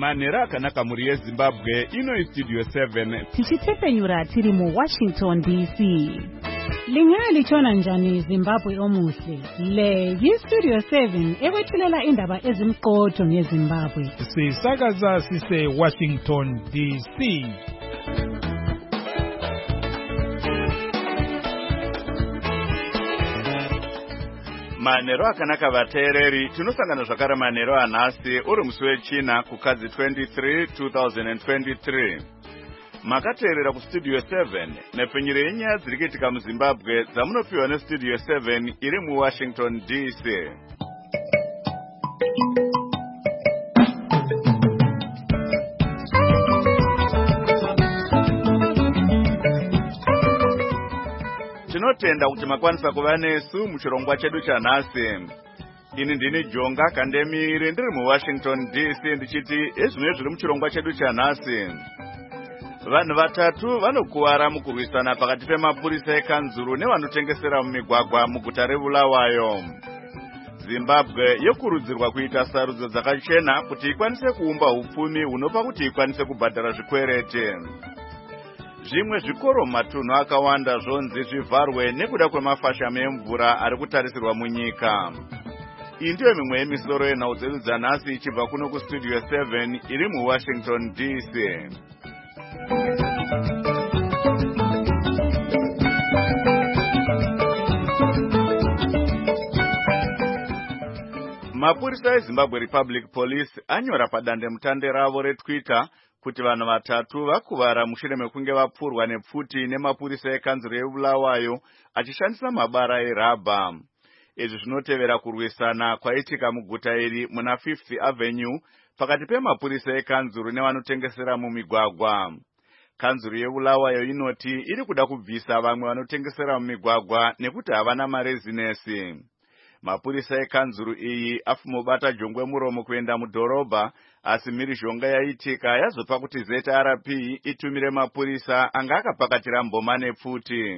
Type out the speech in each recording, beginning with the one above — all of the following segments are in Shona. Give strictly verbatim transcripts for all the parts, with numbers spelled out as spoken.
Manera akanaka muri yeZimbabwe ino istudio seven. Tichitepenyura tiri mu Washington D C. Lingali chona njani Zimbabwe omuhle. Le yistudio seven ekwethulela indaba ezimqotho ngeZimbabwe. Sisakaza sise Washington D C. Manero akanaka vateereri tinosangana zvakare manero anhasi uri musi wechina kukadzi twenty-three two thousand twenty-three. Makateerera kustudio seven nepfenyuro yenyaya dziri kuitika muZimbabwe dzamunopiwa nestudio seven iri muWashington D C. Tinotenda kuti makwanisa kuva nesu muchirongwa chedu chanhasi. Ini ndini Jonga Kandemiri ndiri muWashington D C ndichiti ezvimwe zviri muchirongwa chedu chanhasi. Vanhu vatatu vanokuwara mukurwisana pakati pemapurisa ekanzuru nevanotengesera mumigwagwa muguta reBulawayo. Zimbabwe yokurudzirwa kuita sarudzo dzakachena kuti ikwanise kuumba upfumi hunopa kuti ikwanise kubhadhara zvikwereti. Zvimwe zvikoro matunhu akawanda zvonzi zvivharwe nekuda kwemafashame emvura ari kutarisirwa munyika. Iyi ndiyo mimwe yemisoro yenhau dzedu dzanhasi ichibva kuno kustudio seven iri muWashington D C. Mapurisa eZimbabwe Republic Police anyora padande mutande ravo reTwitter kuti vanhu vatatu vakuvara mushure mekunge vapfurwa nepfuti nemapurisa ekanzuru yeBulawayo achishandisa mabara erabha. Izvi zvinotevera kurwisana kwaitika muguta iri muna fifth Avenue pakati pemapurisa ekanzuru nevanotengesera mumigwagwa. Kanzuru yeBulawayo inoti iri kuda kubvisa vamwe vanotengesera mumigwagwa nekuti havana marezinesi. Mapurisa ekanzuru iyi afumobata jongwe muromo kuenda mudhorobha, asi mhirizhonga yaitika yazopa kuti Z R P itumire mapurisa anga akapakatira mboma nepfuti.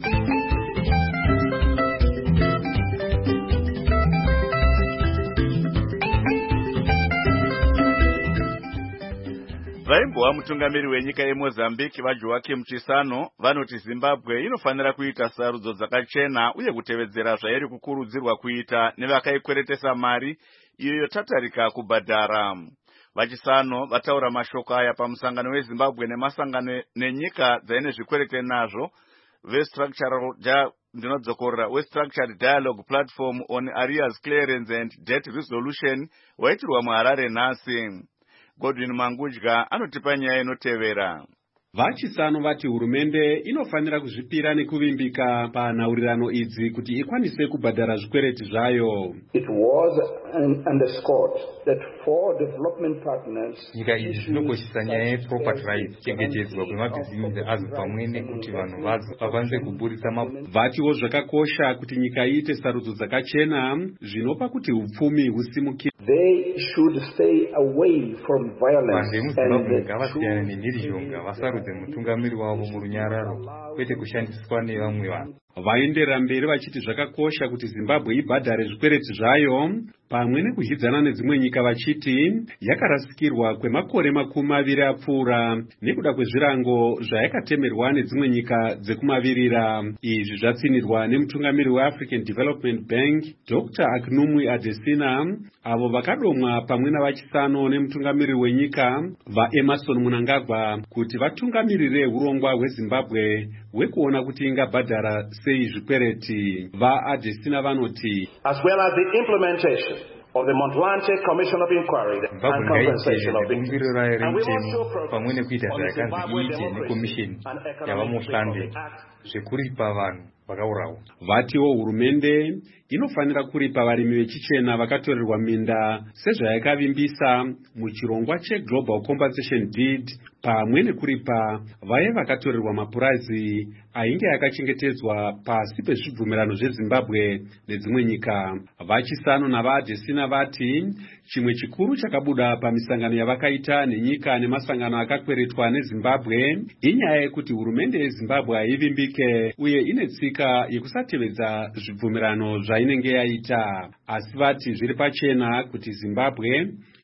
Vaimbova mutungamiri wenyika yeMozambique vaJoaquim Chissano vanoti Zimbabwe inofanira kuita sarudzo dzakachena uye kutevedzera zvairi kukurudzirwa kuita nevakaikweretesa mari iyo yotatarika kubhadhara. VaChissano vataura mashoko aya pamusangano weZimbabwe nemasangano nenyika dzaine zvikwerete nazvo vestructural ndinodzokorera westructured dialogue platform on arrears clearance and debt resolution waitirwa muHarare nhasi. Godwin Mangudya anotipa nyaya inotevera. VaChissano vati hurumende inofanira kuzvipira nekuvimbika panhaurirano idzi kuti ikwanise kubhadhara zvikwereti zvayo. It was underscored that for development partners nyika idzi zvinokoshesa nyaya yeproperty rights, kuchengetedzwa kwemabhizimusi azo pamwe nekuti vanhu vadzo vakwanise kuburitsa mabasa. Vatiwo zvakakosha kuti nyika iite sarudzo dzakachena zvinopa kuti upfumi husimukire. They should stay away from violence and ngavasiyane nemhirizhonga, vasarudze mutungamiri wavo murunyararo kwete kushandiswa nevamwe vanhu. Vaendera mberi vachiti zvakakosha kuti Zimbabwe ibhadhare zvikwereti zvayo pamwe nekuzhidzana nedzimwe nyika vachiti yakarasikirwa kwemakore makumi maviri apfuura nekuda kwezvirango zvayakatemerwa nedzimwe nyika dzekumavirira. Izvi zvatsinirwa nemutungamiri weAfrican Development Bank Doctor Akinwumi Adesina, avo vakadomwa pamwe navaChissano nemutungamiri wenyika vaEmerson Mnangagwa kuti vatungamirire urongwa hweZimbabwe hwekuona kuti ingabhadhara sei zvikwereti. VaAdesina vanoti as well as the implementation of the Montlanche Commission of Inquiry and Compensation of Victims. And we will show progress on the Zimbabwe Democracy and Economic Recovery Act. Zvekuripa vanhu vakaurawa. Vatiwo hurumende inofanira kuripa varimi vechichena vakatorerwa minda sezvayakavimbisa muchirongwa cheGlobal Compensation Deed, pamwe nekuripa vaye vakatorerwa mapurazi ainge yakachengetedzwa pasi pezvibvumirano zveZimbabwe nedzimwe nyika. VaChissano navaAdesina vati chimwe chikuru chakabuda pamisangano yavakaita nenyika nemasangano akakweretwa neZimbabwe inyaya yekuti hurumende yeZimbabwe haivimbike uye ine tsika yekusatevedza zvibvumirano zvainenge yaita. Asi vati zviri pachena kuti Zimbabwe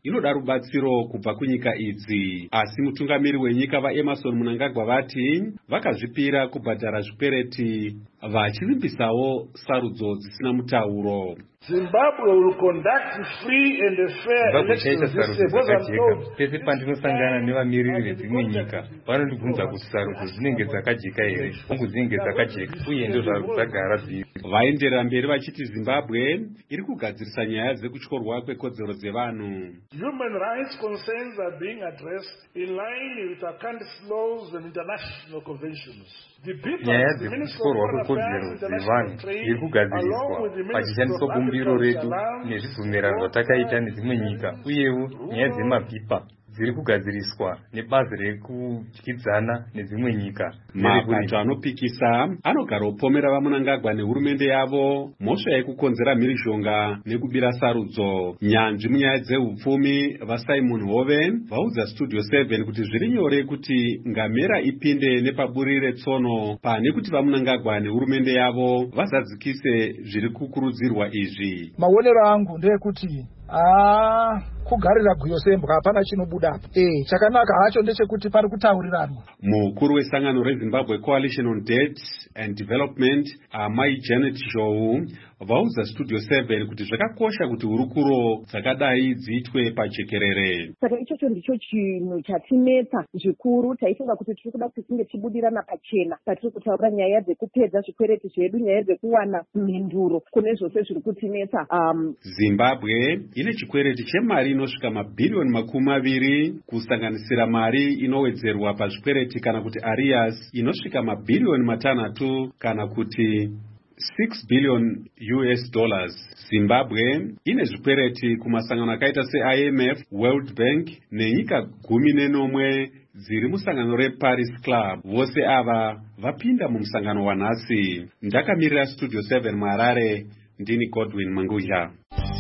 inoda rubatsiro kubva kunyika idzi. Asi mutungamiri wenyika vaEmerson Mnangagwa vati vakazvipira kubhadhara zvikwereti vachivimbisawo sarudzo dzisina mutauro. Zimbabwe will conduct free and fair elections this year. Pese pandinosangana nevamiriri vedzimwe nyika vanondibvunza kuti sarudzo dzinenge dzakajeka here, hongu dzinenge dzakajeka uye ndozvo dzagara zviri. Vaenderera mberi vachiti Zimbabwe iri kugadzirisa nyaya dzekutyorwa kwekodzero dzevanhu. Human rights concerns are being addressed in line with our country's laws and international conventions. Nyaya dzekutyorwa kwekodzero dzevanhu iri kugadziriswa pachishandiswa bumbiro redu nezvibvumirano zvatakaita nedzimwe nyika, uyewo nyaya dzemapipa dziri kugadziriswa nebazi rekudyidzana nedzimwe nyika. Mapato anopikisa anogara upomera vaMnangagwa nehurumende yavo mhosva yekukonzera mhirizhonga nekubira sarudzo. Nyanzvi munyaya dzeupfumi vaSimon Hove vaudza Studio seven kuti zviri nyore kuti ngamera ipinde nepaburi retsono pane kuti vaMnangagwa nehurumende yavo vazadzikise zviri kukurudzirwa izvi. Maonero angu ndeyekuti Ah, kugarira guyo sembwa hapana chinobudapo. Eh, chakanaka hacho ndechekuti pari kutauriranwa. Mukuru wesangano reZimbabwe Coalition on Debt and Development, Amai Janet Zhou, vaudza Studio seven kuti zvakakosha kuti hurukuro dzakadai dziitwe pajekerere. Saka ichocho ndicho chinhu chatinetsa zvikuru, taifunga kuti tiri kuda kuti tinge tibudirana pachena patiri kutaura nyaya dzekupedza zvikwereti zvedu, nyaya dzekuwana mhinduro kune zvose zviri kutinetsa. Um, Zimbabwe ine chikwereti chemari inosvika mabhirioni makumi maviri kusanganisira mari inowedzerwa pazvikwereti kana kuti arrears inosvika mabhirioni matanhatu kana kuti six billion U S dollars. Zimbabwe ine zvikwereti kumasangano akaita se-I M F, World Bank nenyika gumi nenomwe dziri musangano reParis Club. Vose ava vapinda mumusangano wanhasi. Ndakamirira Studio seven muHarare, ndini Godwin Manguzha.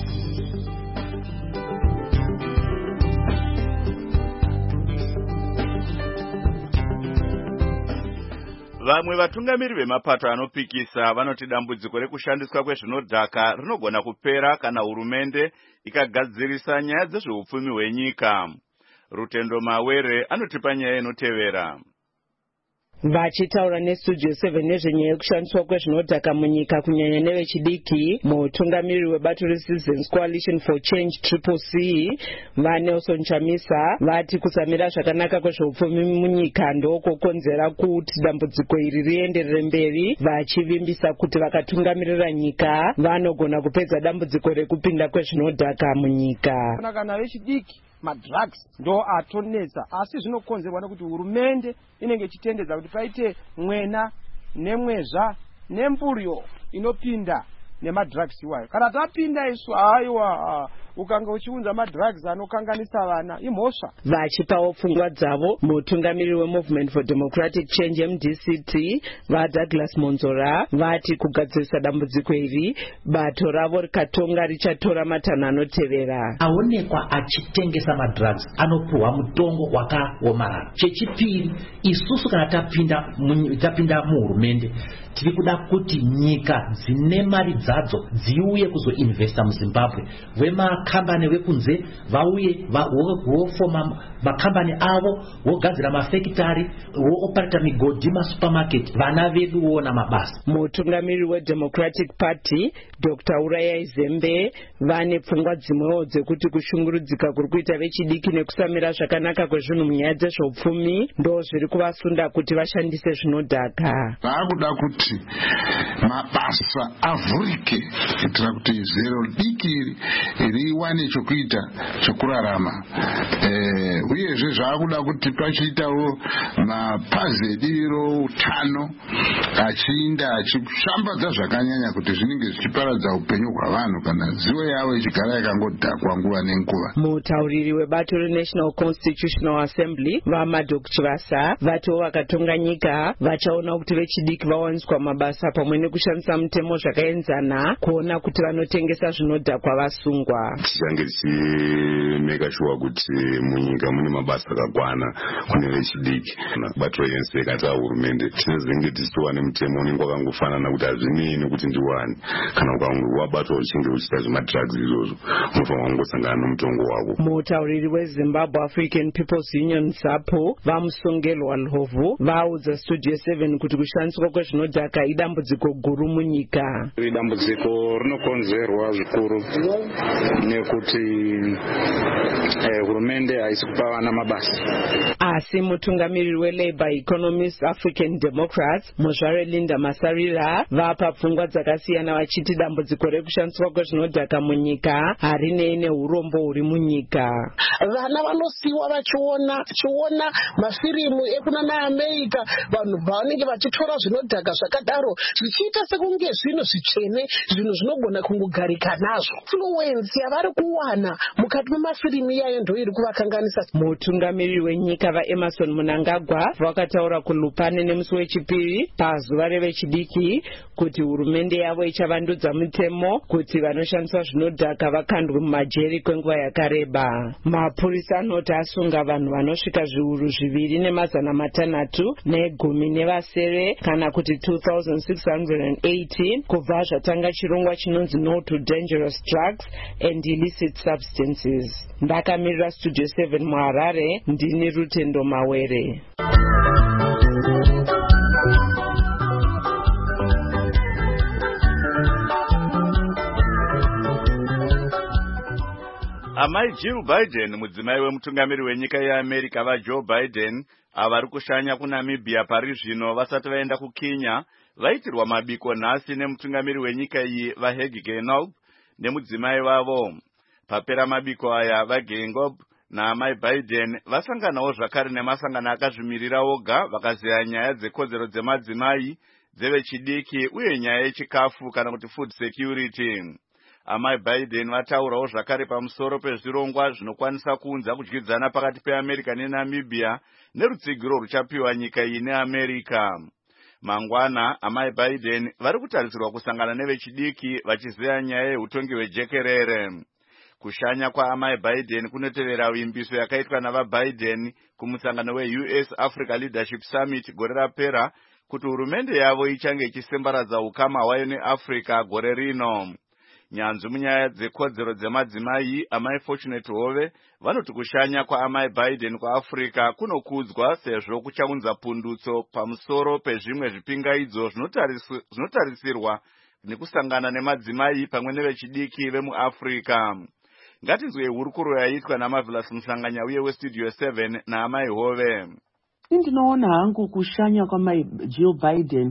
Vamwe vatungamiri vemapato anopikisa vanoti dambudziko rekushandiswa kwezvinodhaka rinogona kupera kana hurumende ikagadzirisa nyaya dzezveupfumi hwenyika. Rutendo Mawere anotipa nyaya inotevera. Vachitaura neStudio seven nezvenyaya yekushandiswa kwezvinodhaka munyika kunyanya nevechidiki, mutungamiri webato reCitizens Coalition for Change Triple C vaNelson Chamisa vati kusamira zvakanaka kwezveupfumi munyika ndokokonzera kuti dambudziko iri rienderere mberi, vachivimbisa kuti vakatungamirira nyika vanogona kupedza dambudziko rekupinda kwezvinodhaka munyika. Kana vechidiki madrugs ndo atonetsa, asi zvinokonzerwa nekuti hurumende inenge ichitendedza kuti paite mwena nemwezva nemburiyo inopinda nemadrugs iwayo. Kana tapinda isu aiwa ukanga uchiunza madrugs anokanganisa vana imhosva. Vachipawo pfungwa dzavo mutungamiri weMovement for Democratic Change M D C T vaDouglas Monzora vati kugadzirisa dambudziko iri bato ravo rikatonga richatora matanho anotevera. Aonekwa achitengesa madrugs anopuhwa mutongo wakaomarara. Chechipiri, isusu kana tapinda tapinda muhurumende tiri kuda kuti nyika dzine mari dzadzo dziuye kuzoinvesta muZimbabwe. Vemakambani vekunze vauye vofoma makambani avo vogadzira mafekitari vooperata migodhi masupermarket, vana vedu voona mabasa. Mutungamiri weDemocratic Party Doctor Uraya Zembe vane pfungwa dzimwewo dzekuti kushungurudzika kuri kuita vechidiki nekusamira zvakanaka kwezvinhu munyaya dzezveupfumi ndo zviri kuvasunda kuti vashandise zvinodhaka. Vaakuda kuti mabasa avhurike kuitira kuti zero diki riwane chokuita chokurarama. Eh, uyezve zvaakuda kuti pachiitawo mapazi ediro utano achiinda achishambadza zvakanyanya kuti zvinenge zvichiparadza upenyu hwavanhu kana zivo yavo ichigara yakangodhakwa nguva nenguva. Mutauriri webato reNational Constitutional Assembly vaMadok Chivasa vatiwo vakatonga nyika vachaona kuti vechidiki vawaniswa mabasa pamwe nekushandisa mutemo zvakaenzana kuona kuti vanotengesa zvinodhakwa vasungwa. Tichange tichimeka shuwa kuti munyika mune mabasa akakwana kune vechidiki. Bato rense kata hurumende tinenge tichiwana mutemo unenge wakangofanana kuti hazvinei kuti ndiwani kana ukange wabatwa uchinge uchita zvemadrugs izvozvo unofanira kungosangana nomutongo wako. Mutauriri weZimbabwe African People's Union ZAPU vamusongelwa Lhovu vaudza Studio seven kuti kushandiswa kwezvinodhaka idambudziko guru munyika. Idambudziko rinokonzerwa zvikuru nekuti hurumende haisi kupa vana mabasa. Asi mutungamiriri weLabour Economist African Democrats Muzvare Linda Masarira vapa pfungwa dzakasiyana vachiti dambudziko rekushandiswa kwezvinodhaka munyika harinei neurombo huri munyika. Vana vanosiiwa vachiona chiona mafirimu ekunana America vanhu vanenge vachitora zvinodhaka zvakadaro zvichiita sekunge zvino zvitsvene zvinhu zvinogona kungogarika nazvo. Influence yavari kuwana mukati memafirimu iyayo ndo iri kuvakanganisa. Mutungamiriri wenyika vaEmerson Mnangagwa vakataura kuLupane nemusi wechipiri pazuva revechidiki kuti hurumende yavo ichavandudza mutemo kuti vanoshandisa zvinodhaka vakandwe mumajeri kwenguva yakareba. Mapurisa anoti asunga vanhu vanosvika zviuru zviviri nemazana matanhatu negumi nevasere kana kuti two thousand six hundred eighteen kubva zvatanga chirongwa chinonzi No to Dangerous Drugs and Illicit Substances. Ndakamirira Studio seven muHarare, ndini Rutendo Mawere. Amai Jill Biden, mudzimai wemutungamiri wenyika yeAmerica vaJoe Biden, avari kushanya kuNamibia pari zvino vasati vaenda kuKenya, vaitirwa mabiko nhasi nemutungamiri wenyika iyi vaHage Geingob nemudzimai vavo. Papera mabiko aya vaGeingob naamai Biden vasanganawo zvakare nemasangano akazvimirira oga vakazeya nyaya dzekodzero dzemadzimai, dzevechidiki uye nyaya yechikafu kana kuti food security. Amai Biden vataurawo zvakare pamusoro pezvirongwa zvinokwanisa kuunza kudyidzana pakati peAmerica neNamibia nerutsigiro ruchapiwa nyika iyi neAmerica. Mangwana, amai Biden vari kutarisirwa kusangana nevechidiki vachizeya nyaya yeutongi hwejekerere. Kushanya kwaamai Biden kunotevera vimbiso yakaitwa navaBiden kumusangano weU S Africa Leadership Summit gore rapera kuti hurumende yavo ichange ichisembaradza ukama hwayo neAfrica gore rino. Nyanzvi munyaya dzekodzero dzemadzimai, amai Fortunate Hove vanoti kushanya kwaamai Biden kuAfrica kunokudzwa sezvo kuchaunza pundutso pamusoro pezvimwe zvipingaidzo zvinotarisirwa nekusangana nemadzimai pamwe nevechidiki vemuAfrica. Ngatinzwe hurukuro yaitwa naMarvelous Musanganya uye weStudio seven naamai Hove. Ndinoona hangu kushanya kwamai Jill Biden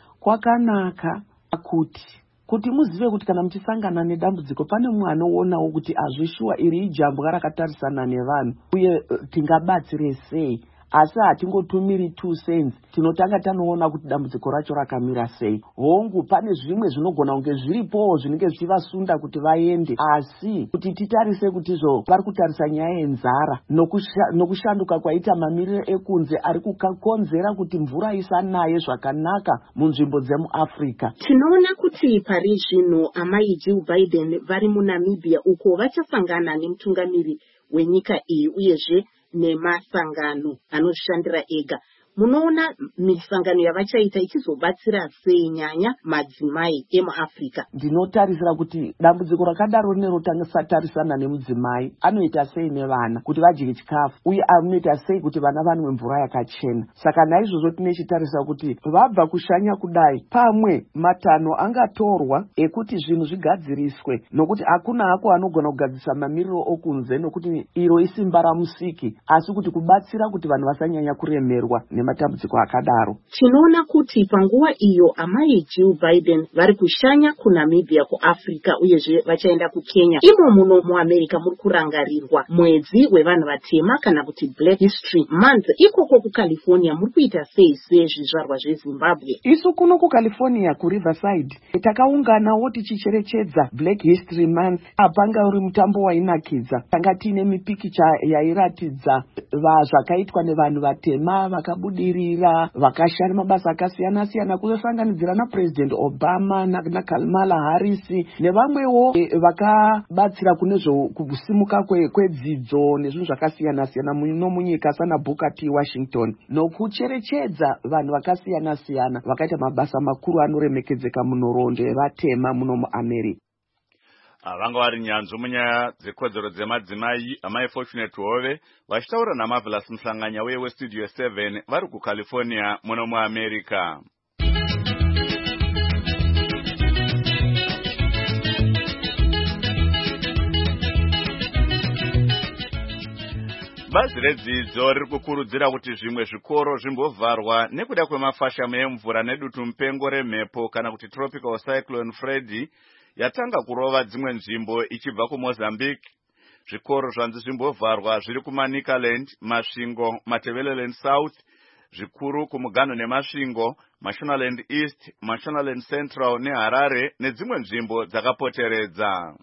kwakanaka kuti kuti muzive kuti kana muchisangana nedambudziko pane mumwe anoonawo kuti azvishuwa iri ijambo rakatarisana nevanhu uye tingabatsire sei. Asi hatingotumiri two cents, tinotanga tanoona kuti dambudziko racho rakamira sei. Hongu pane zvimwe zvinogona kunge zviripo zvinenge zvichivasunda kuti vaende, asi kuti titarise kuti zvo vari kutarisa nyaya yenzara nokushanduka kwaita mamiriro ekunze ari kukonzera kuti mvura isanaye zvakanaka munzvimbo dzemuAfrica. Tinoona kuti pari zvino amai Jill Biden vari muNamibia uko vachasangana nemutungamiri wenyika iyi uyezve nemasangano anozvishandira ega. Munoona misangano yavachaita ichizobatsira sei nyanya madzimai emuAfrica? Ndinotarisira kuti dambudziko rakadaro nerotangatarisana nemudzimai anoita sei nevana kuti vadye chikafu uye anoita sei kuti vana vanwe mvura yakachena. Saka naizvozvo tinechitarisira kuti vabva kushanya kudai pamwe matanho angatorwa ekuti zvinhu zvigadziriswe, nokuti hakuna hako anogona kugadzirisa mamiriro okunze nokuti iro isimba ramusiki, asi kuti kubatsira kuti vanhu vasanyanya kuremerwa matambudziko akadaro. Tinoona kuti panguva iyo amai Jill Biden vari kushanya kuNamibia kuAfrica uyezve vachaenda kuKenya. Imo muno muAmerica muri kurangarirwa mwedzi wevanhu vatema kana kuti Black History Month. Ikoko kuCalifornia muri kuita sei sezvizvarwa zveZimbabwe? Isu kuno kuCalifornia kuRiverside takaunganawo tichicherechedza Black History Month. Apanga uri mutambo wainakidza. Tanga tiine mipikicha yairatidza zvakaitwa nevanhu vatema vakabuda vakabudirira vakashanda mabasa akasiyana siyana kusanganidzira napresident Obama naKamala Harris nevamwewo vakabatsira kune kusimuka kwedzidzo nezvinhu zvakasiyana siyana muno munyika sana Booker T Washington nokucherechedza vanhu vakasiyana siyana vakaita mabasa makuru anoremekedzeka munhoroondo yevatema muno muAmerica. Vanga vari nyanzvi munyaya dzekodzero dzemadzimai amai Fortunate Hove vachitaura naMarvelous Musanganya uye weStudio seven vari kuCalifornia muno muAmerica. Bazi redzidzo riri kukurudzira kuti zvimwe zvikoro zvimbovharwa nekuda kwemafashamu emvura nedutu mupengo remhepo kana kuti tropical cyclone Freddy yatanga kurova dzimwe nzvimbo ichibva kuMozambique. Zvikoro zvanzi zvimbovharwa zviri kuManicaland, Masvingo, Matabeleland South, zvikuru kuMugano neMasvingo, Mashonaland East, Mashonaland Central neHarare nedzimwe nzvimbo dzakapoteredza.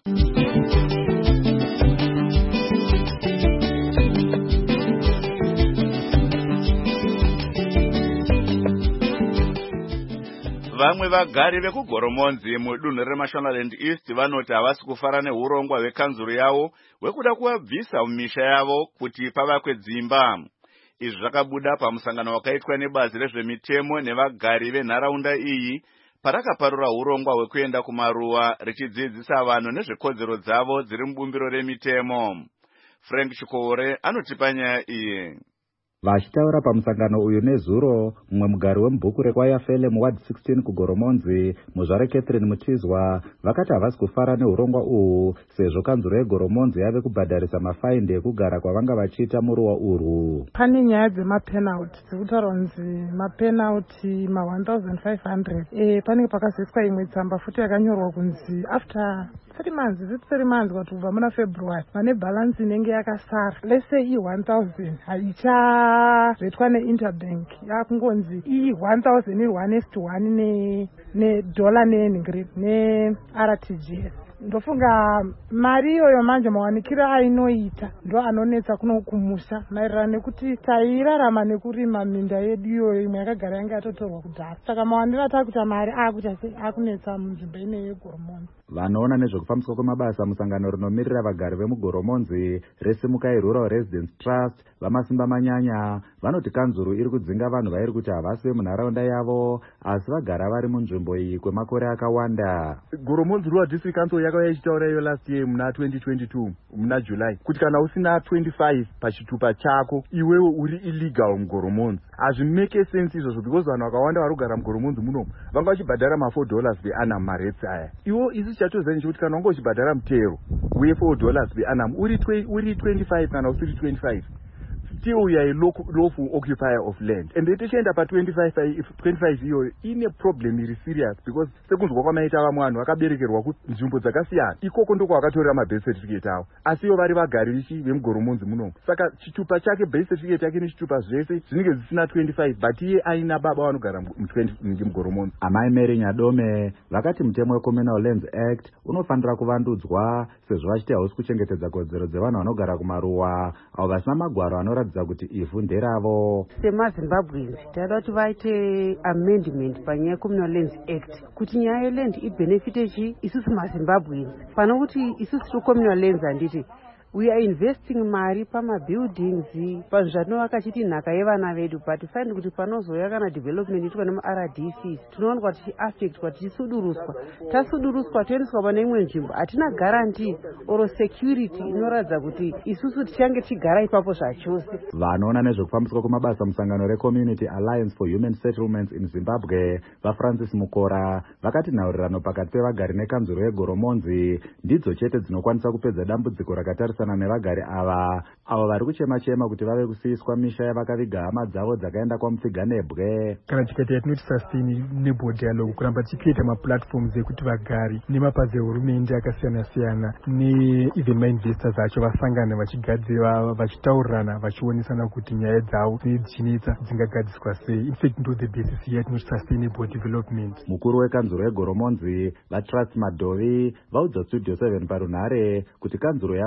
Vamwe vagari vekugoromonzi mudunhu reMashonaland East vanoti havasi kufara neurongwa hwekanzuru yavo hwekuda kuvabvisa mumisha yavo kuti pavakwe dzimba. Izvi zvakabuda pamusangano wakaitwa nebazi rezvemitemo nevagari venharaunda iyi parakaparura urongwa hwekuenda kumaruwa richidzidzisa vanhu nezvekodzero dzavo dziri mubumbiro remitemo. Frank Chikore anotipa nyaya iyi. Vachitaura pamusangano uyu nezuro, mumwe mugari wemubhuku rekwayafele muward sixteen kugoromonzi, muzvare Catherine Mutizwa, vakati havasi kufara neurongwa uhu sezvo kanzuro yegoromonzi yave kubhadharisa mafaindi ekugara kwavanga vachiita muruwa urwu. Pane nyaya dzemapenalty dzekutaura kunzi mapenalty ma one thousand five hundred. Eh panenge pakazoiswa imwe tsamba futi yakanyorwa kunzi after three months, is it three months kuti kubva muna February vane balance inenge yakasara. Let's say i one thousand haicha zvetwa neInterbank yakungonzi i one thousand iri one is to one ne ne dollar ne ne R T G S. Ndofunga mari iyoyo manje mawanikira ainoita ndo anonetsa kuno kumusha maererano nekuti tairarama nekurima minda yedu iyoyo imwe yakagara yanga yatotorwa kudhara. Saka mawanira takuti mari akuita akunetsa munzvimbo ine yegoromonzi. Vanoona nezvekufambiswa kwemabasa musangano rinomirira vagari vemugoromonzi reSimukai Rural Residence Trust vamasimba manyanya vanoti kanzuru iri kudzinga vanhu vairi kuti havasi vemunharaunda yavo asi vagara vari munzvimbo iyi kwemakore akawanda. Goromonzi Rural District Council yakauya ichitaura iyo last year muna twenty twenty-two muna July kuti kana usina twenty-five pachitupa chako iwewe uri illegal mugoromonzi. Hazvimeke sense izvozvo because vanhu vakawanda vari kugara mugoromonzi muno vanga vachibhadhara ma four dollars peannum maretsi aya. Iwo isi chatoziva nechekuti kana wanga uchibhadhara mutero we four dollars peannum uri uri twenty-five kana usiri twenty-five still you are a lawful occupier of land. And tichienda pa twenty-five twenty-five iyoyo ine problem iri serious because sekunzwa kwamaita vamwe vanhu vakaberekerwa kunzvimbo dzakasiyana ikoko ndoko vakatorera mabirth certificate avo asi ivo vari vagari vichi vemugoromonzi muno. Saka chitupa chake birth certificate yake nechitupa zvese zvinenge zvisina twenty-five but iye aina baba vanogara mugoromonzi. Amai Mary Nyadome vakati mutemo weCommunal Lands Act unofanira kuvandudzwa sezvo vachiti hausi kuchengetedza kodzero dzevanhu vanogara kumaruwa avo vasina magwaro anoratidza kuti ivhu nderavo. SemaZimbabweans taida kuti vaite amendment panyaya yeCommunal Lands Act kuti nyaya yeland ibenefite chi isusu maZimbabweans pano kuti isusu Communal Lands handiti we are investing mari pamabuildings panhu zvatinova kachiti nhaka yevana vedu but find kuti panozoya kana development itwa nemaR D Cs tinoonwa tichiaffectwa tichisuduruswa tasuduruswa toendeswa pane imwe nzvimbo hatina guarantee or security inoratidza kuti isusu tichange tigara ipapo zvachose. Vanoona nezvekufambiswa kwemabasa musangano reCommunity Alliance for Human Settlements in Zimbabwe vaFrancis Mukora vakati nhaurirano pakati pevagari nekanzuro yegoromonzi ndidzo chete dzinokwanisa kupedza dambudziko rakatarisa nevagari ava avo vari kuchema chema kuti vave kusiyiswa misha yavakaviga hama dzavo dzakaenda kwamupfiga nebwe. Kana tikaita yatinoti sustainable dialogue kuramba tichiita maplatforms ekuti vagari nemapazi ehurumende akasiyana siyana ne-even mainvestors acho vasangana vachigadzira vachitaurirana vachionesana kuti nyaya dzavo dzichinetsa dzingagadziswa sei. In fact ndo the basis yatinoti sustainable development. Mukuru wekanzuro yegoromonzi vaTrust Madovi vaudza Studio seven parunhare kuti kanzuro yavo yakato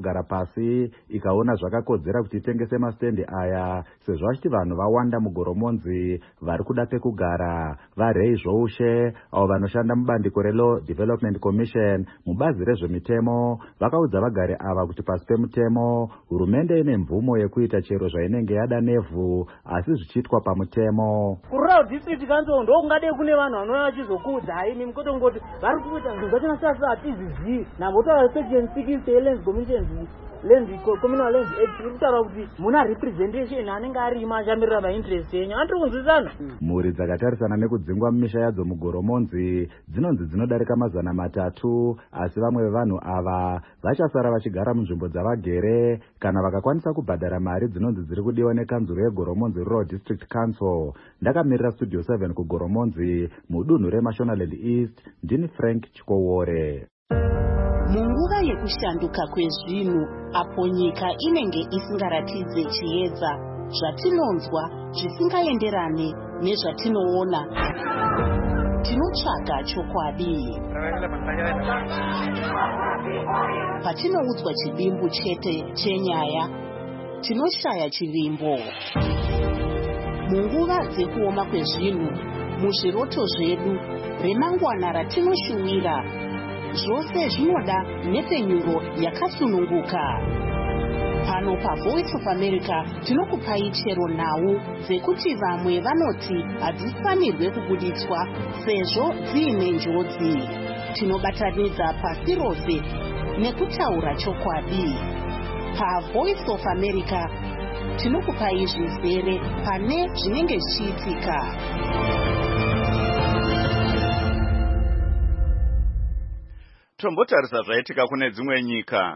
inogara pasi ikaona zvakakodzera kuti itengese mastendi aya sezvo vachiti vanhu vawanda mugoromonzi vari kuda pekugara. VaRay Zvoushe avo vanoshanda mubandiko reLaw Development Commission mubazi rezvemitemo vakaudza vagari ava kuti pasi pemutemo hurumende ine mvumo yekuita chero zvainenge yada nevhu asi zvichiitwa pamutemo. Kurural District Council ndokungade kune vanhu vanouya vachizokuudzai nemi kotongoti vari kuita zvinhu zvachona sasa hatizvizivi nambotaura section six yeLands Commission Land Communal Lands Act iri kutaura kuti muna representation anenge arimo achamirira mainterest yenyu. Andiri kunzwisana. Mhuri dzakatarisana nekudzingwa mumisha yadzo mugoromonzi dzinonzi dzinodarika mazana matatu asi vamwe vevanhu ava vachasara vachigara munzvimbo dzavagere kana vakakwanisa kubhadhara mari dzinonzi dziri kudiwa nekanzuro yegoromonzi Rural District Council. Ndakamirira Studio seven kugoromonzi mudunhu reMashonaland East ndini Frank Chikowore. Munguva yekushanduka kwezvinhu apo nyika inenge isingaratidze chiedza zvatinonzwa zvisingaenderane nezvatinoona tinotsvaga chokwadi. Patinoudzwa chivimbo chete chenyaya tinoshaya chivimbo. Munguva dzekuoma kwezvinhu muzviroto zvedu remangwana ratinoshuwira zvose zvinoda nhepfenyuro yakasununguka. Pano paVoice of America tinokupai chero nhau dzekuti vamwe vanoti hadzifanirwe kubuditswa sezvo dziine njodzi. Tinobatanidza pasi rose nekutaura chokwadi. PaVoice of America tinokupai zvizere pane zvinenge zvichiitika. Tombotarisa zvaitika kune dzimwe nyika.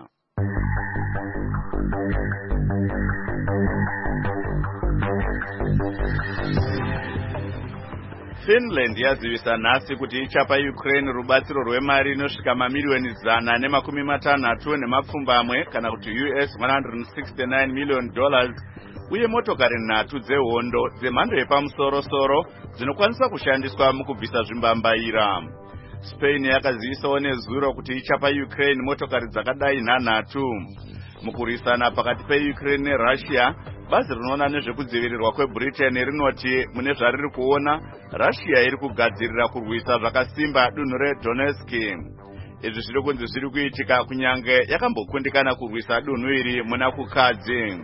Finland yazivisa nhasi kuti ichapa Ukraine rubatsiro rwemari inosvika mamiliyoni zana nemakumi matanhatu nemapfumbamwe kana kuti U S one hundred sixty-nine million dollars uye motokari nhatu dzehondo dzemhando yepamusoro-soro dzinokwanisa kushandiswa mukubvisa zvimbambaira. Spain yakazivisawo nezuro kuti ichapa Ukraine motokari dzakadai nhanhatu. Mukurwisana pakati peUkraine neRussia, bazi rinoona nezvekudzivirirwa kweBritain rinoti mune zvariri kuona Russia iri kugadzirira kurwisa zvakasimba dunhu reDonetsk. Izvi zviri kunzi zviri kuitika kunyange yakambokundikana kurwisa dunhu iri muna kukadzi.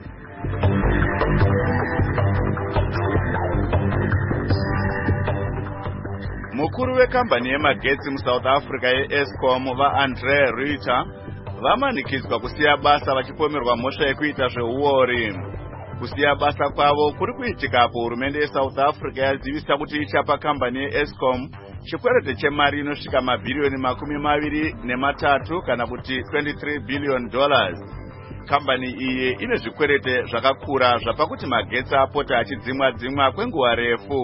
Mukuru wekambani yemagetsi muSouth Africa yeEskom vaAndrea Reuter vamanikidzwa kusiya basa vachipomerwa mhosva yekuita zveuori. Kusiya basa kwavo kuri kuitika apo hurumende yeSouth Africa yazivisa kuti ichapa kambani yeEskom chikwerete chemari inosvika mabhiriyoni makumi maviri nematatu kana kuti twenty-three billion dollars. Kambani iyi ine zvikwerete zvakakura zvapakuti magetsi apota achidzimwa dzimwa kwenguva refu.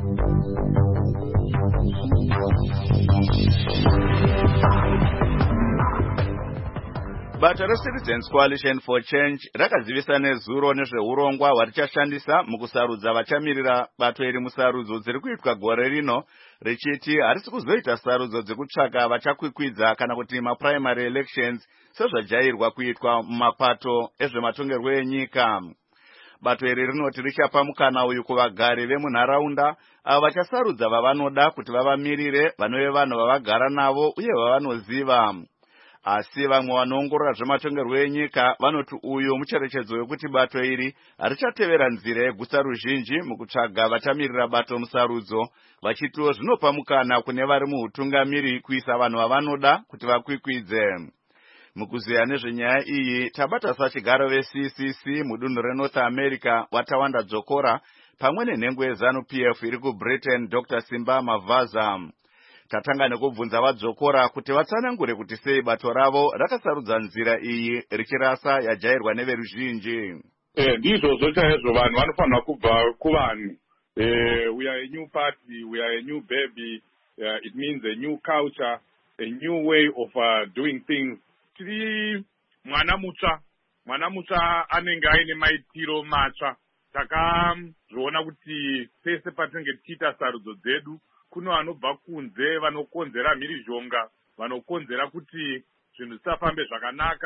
Bato reCitizens Coalition for Change rakazivisa nezuro nezveurongwa hwarichashandisa mukusarudza vachamirira bato iri musarudzo dziri kuitwa gore rino, richiti harisi kuzoita sarudzo dzekutsvaka vachakwikwidza kana kuti maprimary elections sezvajairwa kuitwa mumapato ezvematongerwo enyika. Bato iri rinoti richapa mukana uyu kuvagari vemunharaunda avo vachasarudza vavanoda kuti vavamirire vanove vanhu vavagara navo uye vavanoziva. Asi vamwe vanoongorora zvematongerwo enyika vanoti uyu mucherechedzo wekuti bato iri harichatevera nzira yegusa ruzhinji mukutsvaga vachamirira bato musarudzo, vachitiwo zvinopa mukana kune vari muhutungamiri kuisa vanhu vavanoda kuti vakwikwidze. Mukuziya nezvenyaya iyi tabata sachigaro veC C C mudunhu reNorth America Watawanda Dzokora pamwe nenhengo yeZanu P F iri kuBritain Doctor Simba Mavaza. Tatanga nekubvunza vadzokora kuti vatsanangure kuti sei bato ravo rakasarudza nzira iyi richirasa yajairwa neveruzhinji. Eh, ndizvozvo chaizvo vanhu vanofanira kubva kuvanhu. Eh, we are a new party, we are a new baby, uh, it means a new culture, a new way of uh, doing things. Tiri mwana mutsva, mwana mutsva anenge aine maitiro matsva. Takazviona kuti pese patinenge tichiita sarudzo dzedu kuno vanobva kunze vanokonzera mhirizhonga, vanokonzera kuti zvinhu zvisafambe zvakanaka,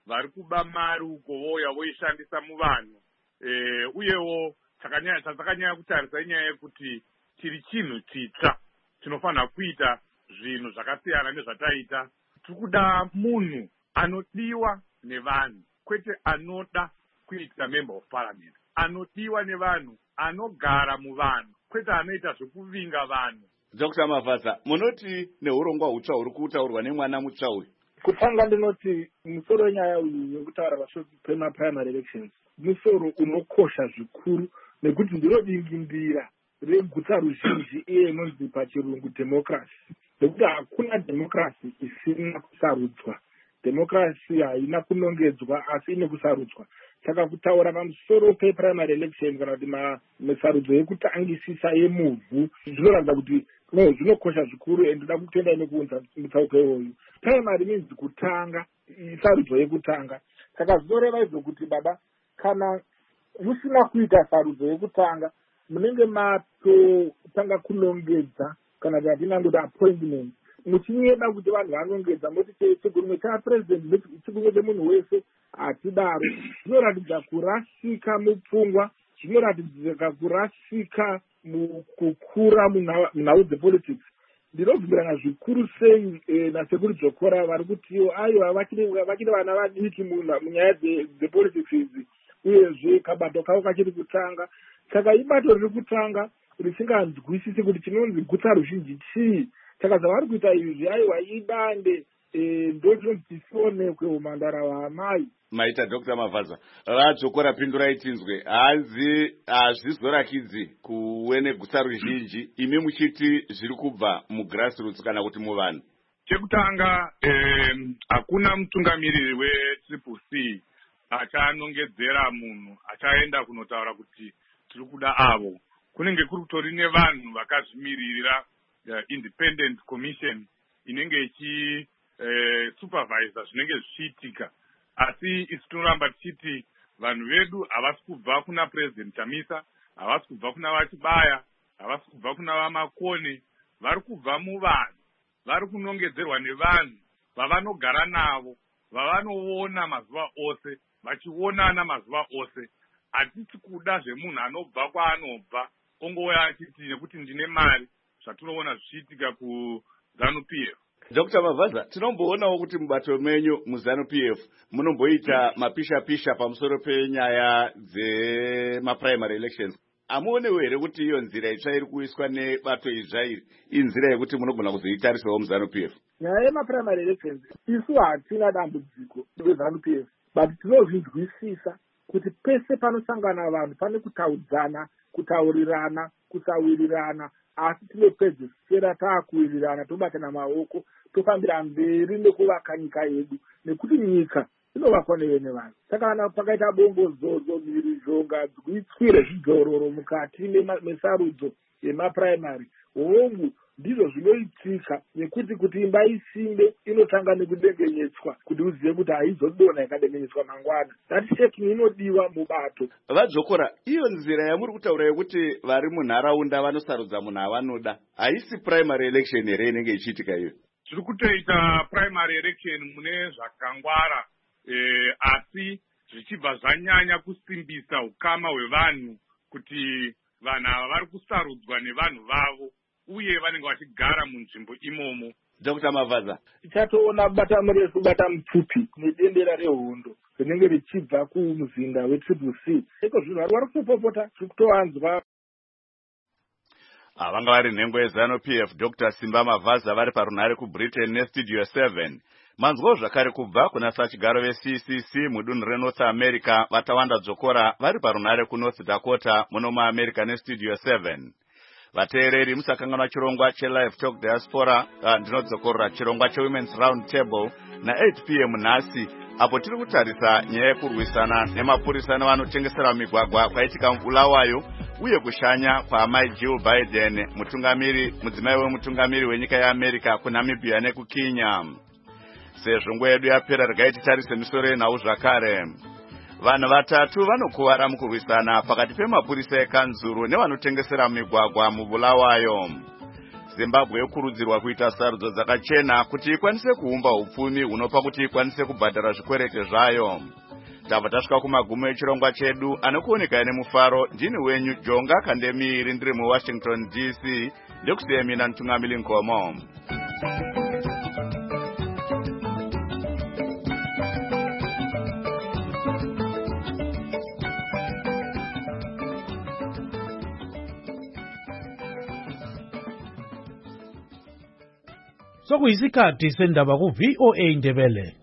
vari kuba mari uko voya voishandisa muvanhu. E, uyewo chatakanyanya kutarisa inyaya yekuti tiri chinhu chitsva tinofanira kuita zvinhu zvakasiyana nezvataita. Tiri kuda munhu anodiwa nevanhu, kwete anoda kuita member of parliament, anodiwa nevanhu, anogara muvanhu, kwete anoita zvekuvinga vanhu. Doctor Mavhadza, munoti neurongwa hutsva huri kutaurwa nemwana mutsva uyu? Kutanga ndinoti musoro wenyaya uyu wekutaura pamusoro primary elections musoro unokosha zvikuru, nekuti ndinodingimbira reguta ruzhinji iye inonzi pachirungu democracy, nekuti hakuna democracy isina kusarudzwa. Democracy haina kunongedzwa asi ine kusarudzwa. Saka kutaura pamusoro peprimary election kana kuti misarudzo yekutangisisa yemuvhu zvinoratidza kuti no zvinokosha zvikuru, ende ndoda kutenda nekuunza mutsauko iwoyu. Primary means kutanga, sarudzo yekutanga. Saka zvinoreva izvo kuti baba, kana musina kuita sarudzo yekutanga munenge matotanga kunongedza kana kuti atinangoti appointment, muchinyeda kuti vanhu vanongedza moti chigurumwe chapresident chigurumwe chemunhu wese hatidaro. Zvinoratidza kurasika mupfungwa, zvinoratidza kurasika mukukura munhau dzepolitics. Ndinobvumirana zvikuru sei nasekuru Dzokora vari kutiwo aiwa vachiri vana vadiki munyaya dzepolitics idzi, uyezve kabato kavo kachiri kutanga. Saka ibato riri kutanga risinganzwisisi kuti chinonzi guta ruzhinji chii. Saka zvavari kuita izvi aiwa idande ndotinoti tisionekwe umandara waamai. Maita Doctor Mavhadza, vadzokora pindurai tinzwe, hanzi hazvizorakidzi kuve neguta ruzhinji, imi muchiti zviri kubva mugrassroots kana kuti muvanhu? Chekutanga hakuna mutungamiriri wetriple C achanongedzera munhu achaenda kunotaura kuti tiri kuda avo. Kunenge kuri kutori nevanhu vakazvimirira independent commission inenge ichi supervisor zvinenge zvichiitika. Asi isi tinoramba tichiti vanhu vedu havasi kubva kuna President Chamisa, havasi kubva kuna Vachibaya, havasi kubva kuna Vamakone, vari kubva muvanhu, vari kunongedzerwa nevanhu vavanogara navo, vavanoona mazuva ose, vachionana mazuva ose. Hatisi kuda zvemunhu anobva kwaanobva ongouya achiti nekuti ndine mari, zvatinoona zvichiitika kuZANU P F. Doctor Mavhadza, tinomboonawo kuti mubato menyu muZANU P F munomboita mapisha-pisha pamusoro penyaya dzemaprimary elections. Amuonewo here kuti iyo nzira itsva iri kuiswa nebato idzva iri inzira yekuti munogona kuzoitarisawo muZANU P F? Nyaya yemaprimary elections isu hatina dambudziko reZANU P F, but tinozvinzwisisa kuti pese panosangana vanhu pane kutaudzana, kutaurirana, kusawirirana, asi tinopedzisira taakuwirirana, tobatana maoko, tofambira mberi nekuvaka nyika yedu, nekuti nyika inovakwa nevene vanhu. Saka kana pakaita bongozozo, mhirizhonga, gwitswire zvidzororo mukati mesarudzo yemaprimary, hongu ndizvo zvinoitika, nekuti kuti imba isimbe inotanga nekudengenyetswa kuti uzive kuti haizodona ikadengenyetswa mangwana. That checking inodiwa mubato. Vadzokora, iyo nzira yamuri kutaura yekuti vari munharaunda vanosarudza munhu avanoda, haisi primary election here inenge ichiitika iyo? Tiri kutoita primary election mune zvakangwara, eh, asi zvichibva zvanyanya kusimbisa ukama hwevanhu kuti vanhu ava vari kusarudzwa nevanhu vavo uye vanenge vachigara munzvimbo imomo. Doctor Mavhadza, tichatoona bata murefu bata mupfupi nedendera rehondo rinenge richibva kumuzinda wetriple C. Iko zvinhu vari kutopopota tiri kutowanzwa. Vanga vari nhengo yeZANU P F Doctor Simba Mavhadza vari parunhare kuBritain nestudio seven. Manzwo zvakare kubva kuna sachigaro veC C C mudunhu reNorth America Vatawanda Dzokora vari parunhare kuNorth Dakota muno muAmerica nestudio seven. Vateereri musakanganwa chirongwa cheLive Talk Diaspora, uh, ndinodzokorera chirongwa cheWomen's Round Table na eight p m nhasi, apo tiri kutarisa nyaya yekurwisana nemapurisa nevanotengesera migwagwa kwaitika mubulawayo uye kushanya kwaamai Jill Biden, mutungamiri mudzimai wemutungamiri wenyika yeAmerica kuNamibia nekuKenya. Sezvo nguva yedu yapera, regai titarise misoro yenhau zvakare. Vanhu vatatu vanokuvara mukurwisana pakati pemapurisa ekanzuru nevanotengesera migwagwa mubulawayo. Zimbabwe yokurudzirwa kuita sarudzo dzakachena kuti ikwanise kuumba upfumi hunopa kuti ikwanise kubhadhara zvikwereti zvayo. Tabva tasvika kumagumo echirongwa chedu anokuoneka nemufaro. Ndini wenyu Jonga Kandemiri ndiri muWashington D C. Ndikusiye mina Ntungamili Nkomo. Sokuyisikhathi sendaba ku V O A Ndebele.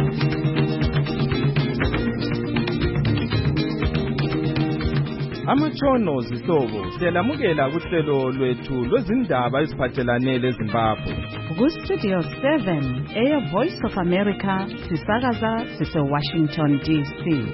Amatshono zihlobo siyalamukela kuhlelo lwethu lwezindaba eziphathelane leZimbabwe. Ku Studio seven eya Voice of America sisakaza sise Washington D C.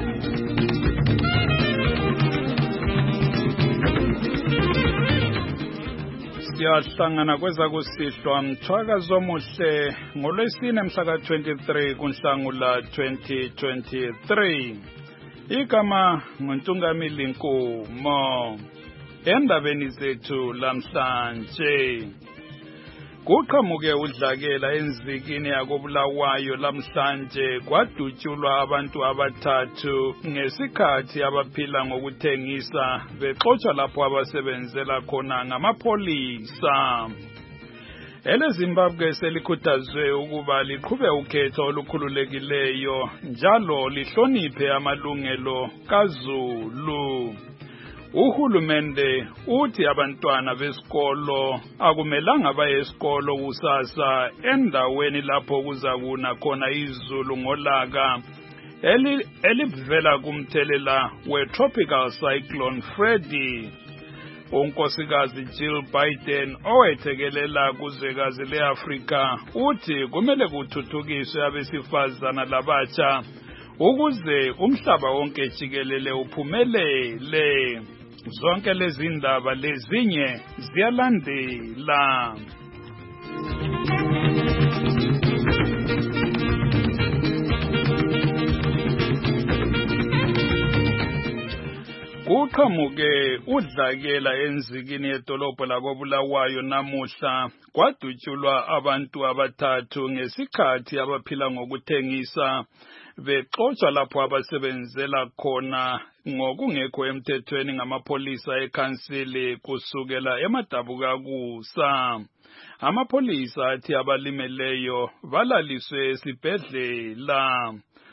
Siyahlangana kweza kusihlwa mthwakazo omuhle ngolwesine mhla twenty-three kuNhlangula twenty twenty-three. Igama nguNtungamili Nkomo. Endabeni zethu lamhlanje kuqhamuke udlakela enzikini yakobulawayo lamhlanje kwadutshulwa abantu abathathu ngesikhathi abaphila ngokuthengisa bexotsha lapho abasebenzela khona ngamapholisa. Ele Zimbabwe selikhuthazwe ukuba liqhube ukhetho olukhululekileyo njalo lihloniphe amalungelo kaZulu. Uhulumende uthi abantwana besikolo akumelanga baye esikolo kusasa endaweni lapho kuzakuna khona izulu ngolaka eli elivela kumthelela we-tropical cyclone Freddy. Unkosikazi Jill Biden owethekelela kuzwekazi le-Afrika uthi kumele kuthuthukiswe abesifazana labatsha ukuze umhlaba wonke jikelele uphumelele. Zonke lezi ndaba lezinye ziyalandela. Kuqhamuke udlakela enzikini yedolobho lakobulawayo namuhla kwadutshulwa abantu abathathu ngesikhathi abaphila ngokuthengisa bexotsha lapho abasebenzela khona ngokungekho emthethweni ngamapholisa ekhansili kusukela eMadabukakusa. Amapholisa athi abalimeleyo balaliswe esibhedlela.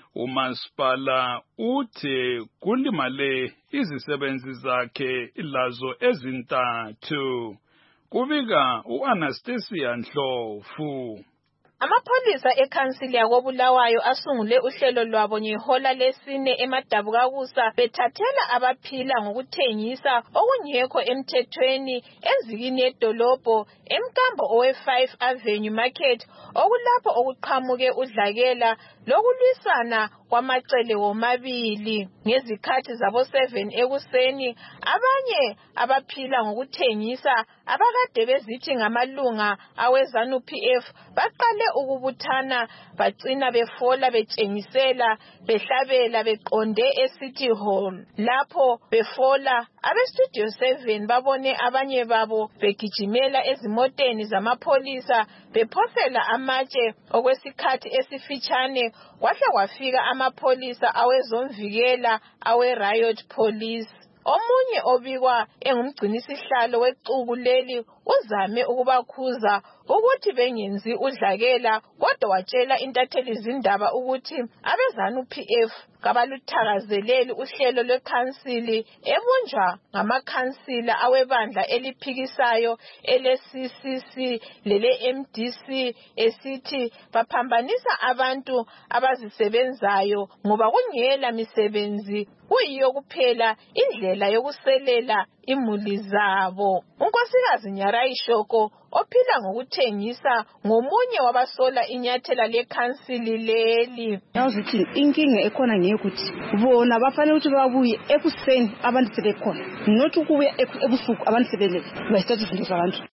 Umasipala uthi kulimale izisebenzi zakhe lazo ezintathu. Kubika uAnastasia Ndlovu. Amapholisa ekhansili yakobulawayo asungule uhlelo lwabo ngehola lesine eMadabukakusa bethathela abaphila ngokuthengisa okungekho emthethweni enzikini yedolobho emkambo owe five Avenue Market okulapho okuqhamuke udlakela lokulwisana kwamacele womabili. Ngezikhathi zabo seven ekuseni abanye abaphila ngokuthengisa abakade bezithi ngamalunga aweZANU P F baqale ukubuthana bagcina befola betshengisela behlabela beqonde eCity Hall. Lapho befola abestudio seven babone abanye babo begijimela ezimoteni zamapholisa bephosela amatshe okwesikhathi esifitshane kwahle kwafika amapholisa awezomvikela awe riot police. Omunye obikwa engumgcinisihlalo wexuku leli uzame ukubakhuza ukuthi bengenzi udlakela kodwa watshela intatheli zindaba ukuthi abeZANU P F kabaluthakazeleli uhlelo lwekhansili ebunjwa ngamakhansila awebandla eliphikisayo ele-C C C lele-M D C esithi baphambanisa abantu abazisebenzayo ngoba kungela misebenzi kuyiyo kuphela indlela yokuselela imuli zabo. Unkosikazi Nyarai Shoko ophila ngokuthengisa ngomunye wabasola inyathela lekhansili leli. Yazithi inkinga ekhona ngekuthi bona bafanele ukuthi babuye ekuseni abantu sebekhona not ukubuya ebusuku abantu sebele basithatha izinto zabantu.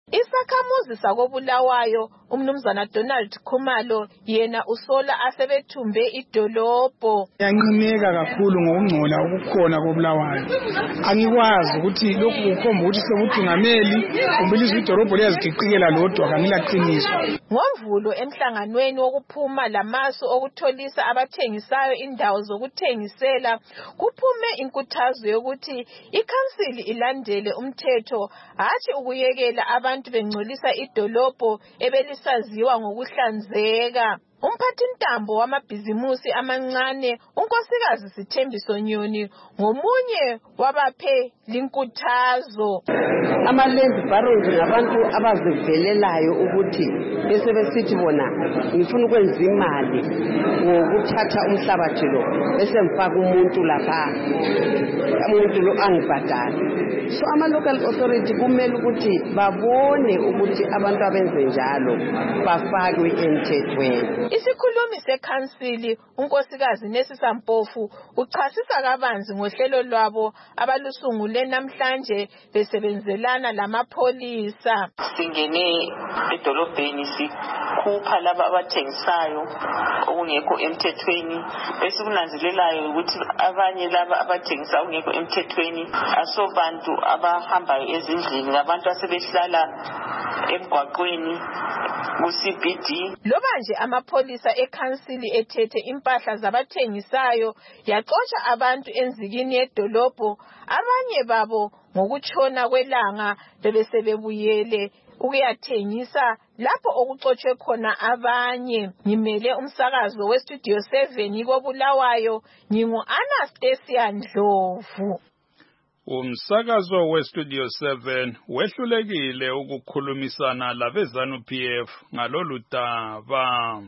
Isakhamuzi sakobulawayo umnumzana Donald Khumalo yena usola asebethumbe idolobho. Yanqineka kakhulu ngokungcola okukhona kobulawayo. Angikwazi ukuthi lokhu kukhomba ukuthi sekudingameli umbilizwe idolobho liyaziqiqikela lodwa kanilaqiniso. Ngomvulo emhlanganweni wokuphuma lamasu okutholisa abathengisayo indawo zokuthengisela kuphume inkuthazo yokuthi ikhansili ilandele umthetho hathi ukuyekela abantu bengcolisa idolobho ebelisaziwa ngokuhlanzeka. Umphathintambo wamabhizimusi amancane unkosikazi Sithembiso Nyoni ngomunye wabaphe linkuthazo. Ama-land barons ngabantu abazivelelayo ukuthi bese besithi bona ngifuna ukwenza imali ngokuthatha umhlabathi lo bese mfaka umuntu lapha umuntu lo angibhadala. So ama-local authority kumele ukuthi babone ukuthi abantu abenze njalo bafakwe emthethweni. Isikhulumi sekhansili unkosikazi Nesisa Mpofu uchasisa kabanzi ngohlelo lwabo abalusungule namhlanje besebenzelana lamapholisa. Singene edolobheni sikhupha laba abathengisayo okungekho emthethweni bese kunanzelelayo ukuthi abanye laba abathengisa okungekho emthethweni asobantu abahambayo ezindlini labantu asebehlala emgwaqweni ku-C B D. Loba nje amapholisa ekhansili ethethe impahla zabathengisayo yaxotsha abantu enzikini yedolobho, abanye babo ngokutshona kwelanga bebesebebuyele ukuyathengisa lapho okuxotshwe khona abanye. Ngimele umsakazo westudio seven kobulawayo ngingu-Anastasia Ndlovu. Umsakazo westudio seven wehlulekile ukukhulumisana labezanu P F ngalolu daba.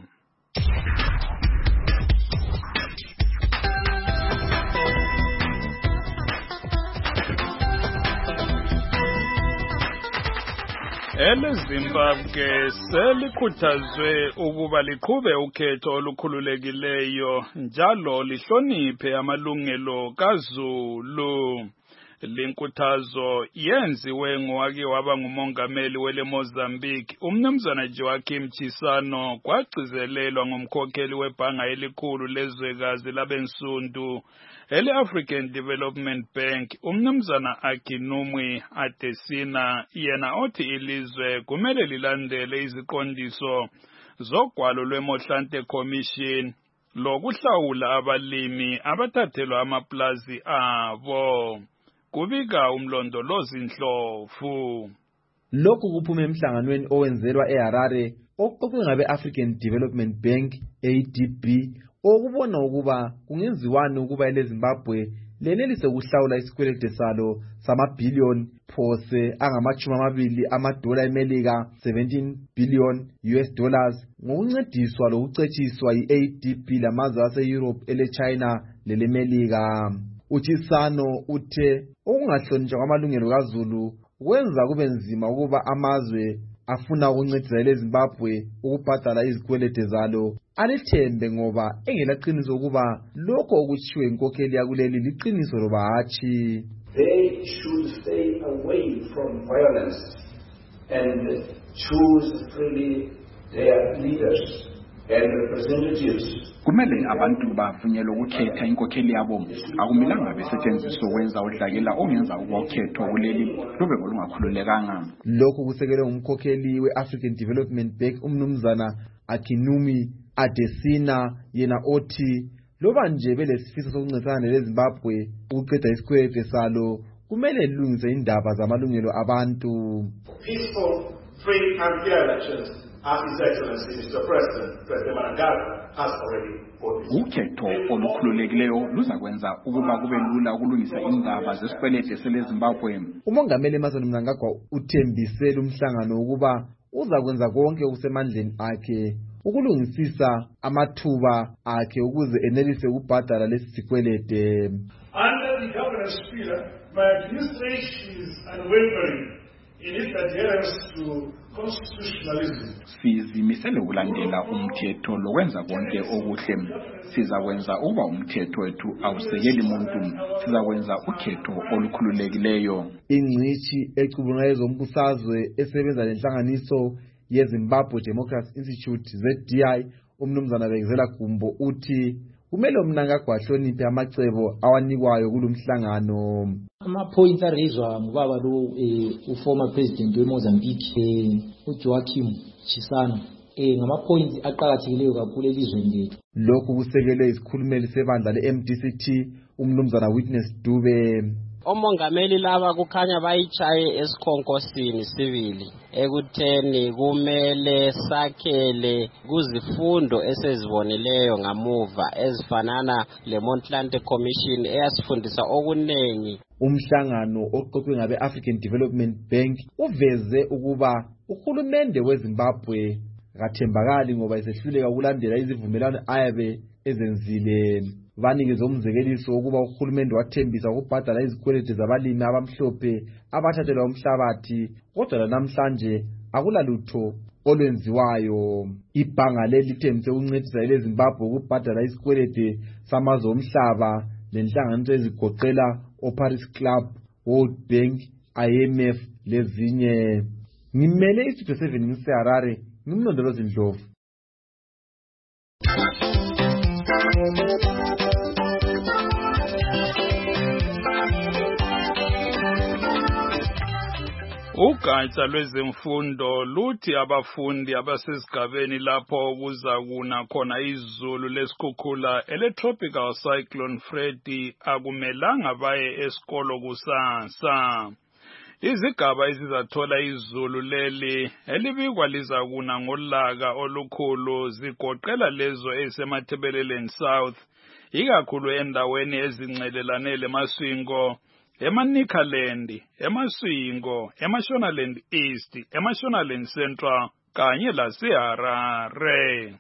EleZimbabwe selikhuthazwe ukuba liqhube ukhetho olukhululekileyo njalo lihloniphe amalungelo kaZulu. Linkuthazo yenziwe ngowake waba ngumongameli wele Mozambique umnumzana Joaquim Chissano kwagcizelelwa ngumkhokheli webhanga elikhulu lezwekazi labensundu ele-African Development Bank umnumzana Akinwumi Adesina yena othi ilizwe kumele lilandele iziqondiso zogwalo lweMotlanthe Commission lokuhlawula abalimi abathathelwa amaplazi abo. Kubika umlondolozi Ndlovu. Lokhu kuphume emhlanganweni owenzelwa eHarare oqoqwe ngabe African Development Bank A D B okubona ukuba kungenziwani ukuba eleZimbabwe lenelise ukuhlawula isikwelede salo samabhillion phose angamachumi amabili amadola eMelika seventeen billion U S dollars ngokuncediswa lokucetshiswa yi-A D B lamazwe ase-Europe ele-China leleMelika. Uchisano uthe ukungahlonitshwa kwamalungelo kaZulu kwenza kube nzima ukuba amazwe afuna ukuncedisa eleZimbabwe ukubhadala izikwelede zalo alithembe ngoba engelaqiniso ukuba lokho okutshiwe inkokheli yakuleli liqiniso loba hatshi. They should stay away from violence and choose freely their leaders and representatives. Kumele abantu bavunyelwe ukukhetha inkokheli yabo. Akumelanga besetshenziswe ukwenza udlakela ongenza ukukhetha kuleli lube olungakhululekanga. Lokhu kusekelwe ngumkhokheli we-African Development Bank umnumzana Akinwumi Adesina yena othi loba nje belesifiso sokuncedisana leZimbabwe ukuqeda isikwelede salo kumele lilungise indaba zamalungelo abantu. Peaceful, free and fair elections, as His Excellency Mister President, President Mnangagwa has already voted. Ukhetho olukhululekileyo luzakwenza ukuba kube lula ukulungisa indaba zesikwelede seleZimbabwe. Umongameli Emmerson Mnangagwa uthembise lumhlangano ukuba uzakwenza konke okusemandleni akhe ukulungisisa amathuba akhe ukuze enelise ukubhadala lesi sikwelede. Under the governor's pillar, my administration is unwavering in its adherence to constitutionalism. Sizimisele ukulandela umthetho lokwenza konke okuhle. Sizakwenza uba umthetho wethu awusekeli muntu. Sizakwenza ukhetho olukhululekileyo. Ingcithi ecubungula ezombusazwe esebenza lenhlanganiso yeZimbabwe Democracy Institute Z D I umnumzana Bekezela Gumbo uthi kumele umnankagwa ahloniphe amacebo awanikwayo kulomhlangano. Ama-points arezwa ngubaba lo u-former president weMozambique uJoaquim Chissano ngama-points aqakathekileyo kakhulu elizweni lethu. Lokhu kusekelwe isikhulumeli sebandla le-M D C T umnumzana Witness Dube. Omongameli laba kukhanya bayichaye esikhonkosini sibili ekutheni kumele sakhele kuzifundo esezibonileyo ngamuva ezifanana leMontclair Commission eyasifundisa okunengi. Umhlangano oqoqwe ngabe African Development Bank uveze ukuba uhulumende weZimbabwe akathembakali ngoba isehluleka ukulandela izivumelwano ayabe ezenzile. Banikeze umzekeliso ukuba uhulumende wathembisa ukubhadala izikweleti zabalimi abamhlophe abathathelwa umhlabathi kodwa namhlanje akulalutho olwenziwayo. Ibhanga leli lithembise ukuncedisa eleZimbabwe ukubhadala isikweleti samazwe omhlaba lenhlanganiso ezigoqela oParis Club, World Bank, I M F lezinye. Ngimele iStudio seven ngiseHarare ngimlondolozi Ndlovu. Ugatsha lwezemfundo luthi abafundi abasesigabeni lapho kuzakuna khona izulu lesikhukhula ele-tropical cyclone Freddy akumelanga baye esikolo kusasa. Izigaba ezizathola izulu leli elibikwa lizakuna ngolaka olukhulu zigoqela lezo esemathebeleleni South, ikakhulu endaweni ezincelelane leMaswingo, eManicaland, eMaswingo, eMashonaland East, eMashonaland Central kanye laseHarare.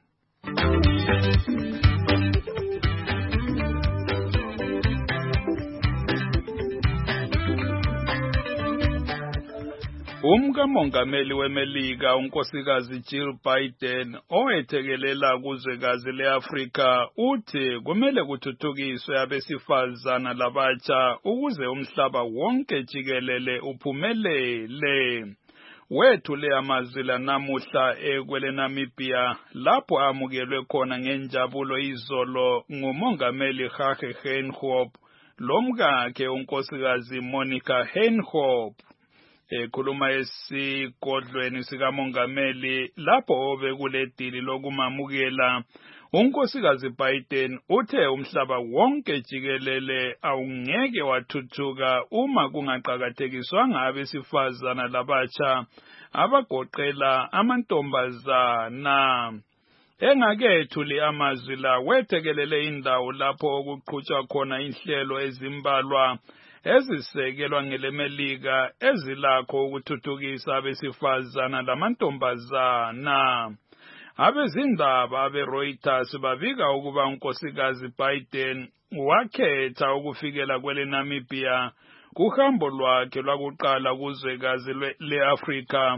Umkamongameli weMelika unkosikazi Jill Biden owethekelela kuzwekazi leAfrika uthi kumele kuthuthukiswe abesifazana labatsha ukuze umhlaba wonke jikelele uphumelele. Wethule amazwi la namuhla ekwele Namibia lapho amukelwe khona ngenjabulo izolo ngumongameli Hage Geingob lomkakhe unkosikazi Monica Geingob. Ekhuluma esigodlweni sikamongameli lapho obekuledili lokumamukela, unkosikazi Biden uthe umhlaba wonke jikelele awungeke wathuthuka uma kungaqhakathekiswanga abesifazana labatsha abagoqela amantombazana. Engakethuli amazwi la wethekelele indawo lapho okuqhutshwa khona inhlelo ezimbalwa ezisekelwa ngeleMelika ezilakho ukuthuthukisa abesifazana lamantombazana. Abezindaba abeReuters babika ukuba unkosikazi Biden wakhetha ukufikela kwele Namibia kuhambo lwakhe lwakuqala kuzwekazi leAfrika.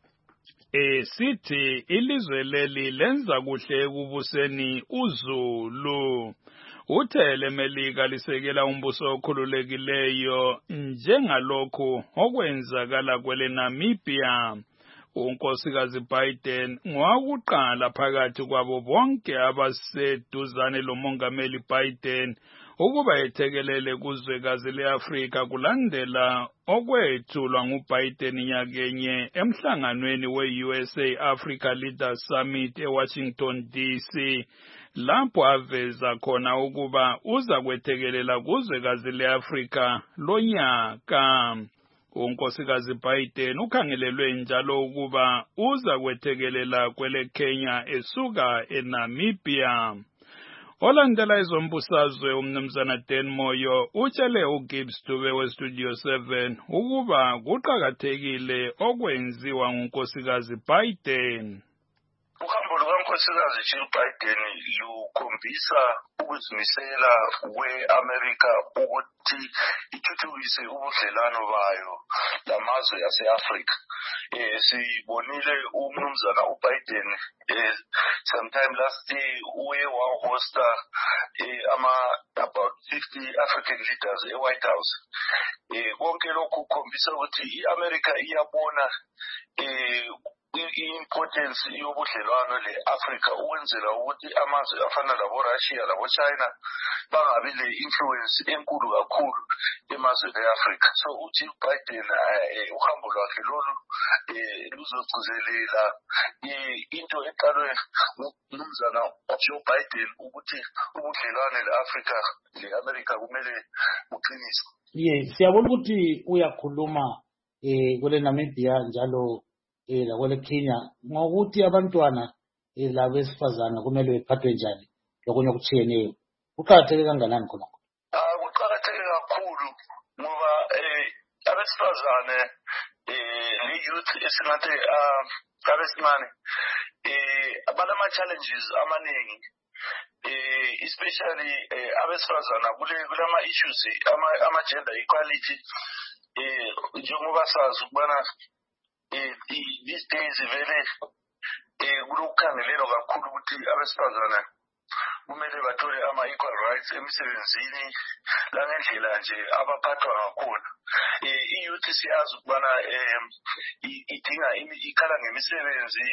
Esithi ilizwe leli lenza kuhle ekubuseni uZulu. Uthe leMelika lisekela umbuso okhululekileyo njengalokhu okwenzakala kwele Namibia. Unkosikazi Biden ngowakuqala phakathi kwabo bonke abaseduzane lomongameli Biden ukuba ethekelele kuzwekazi leAfrika kulandela okwethulwa nguBiden nyakenye emhlanganweni we-U S A Africa Leaders Summit eWashington D C lapho aveza khona ukuba uza kwethekelela kuzwekazi leAfrika lonyaka. Unkosikazi Biden ukhangelelwe njalo ukuba uza kwethekelela kwele Kenya esuka eNamibia. Olandela izombusazwe umnumzana Dan Moyo utshele uGibbs Dube weStudio seven ukuba kuqhakathekile okwenziwa ngunkosikazi Biden. Uhambo unkosikazi Jill Biden lukhombisa ukuzimisela kwe-Amerika ukuthi ithuthukise ubudlelwano bayo lamazwe ase-Afrika. Eh sibonile umnumzana uBiden eh sometime last year uye wahosta eh ama about fifty African leaders e-White House. Eh konke lokhu kukhombisa ukuthi i-Amerika iyabona eh i-importance yobudlelwano le-Afrika ukwenzela ukuthi amazwe afana labo Russia labo China bangabi le-influence enkulu kakhulu emazweni e-Afrika. So uJill Biden uhambo lwakhe lolu luzogcizelela into eqalwe ngumnumzana Joe Biden ukuthi ubudlelwane le-Afrika le-Amerika kumele buqiniswe. Ye siyabona ukuthi uyakhuluma eh kule Namibia njalo eh la kule Kenya ngokuthi abantwana eh labesifazana kumele bephathwe njani lokunye okutshiyeneyo kuqhatheke kangakanani khona? Ah kuqhatheke kakhulu ngoba eh abesifazane eh le youth esingathi ah abesimane eh abanama challenges amaningi eh especially eh abesifazana kule kulama issues ama ama gender equality eh njengoba sazi ukubana eh these days vele eh kulokukhangelelwa kakhulu ukuthi abesifazana kumele bathole ama equal rights emsebenzini la ngendlela nje abaphathwa ngakhona. Eh iyouth siyazi ukubana eh idinga ikhala ngemisebenzi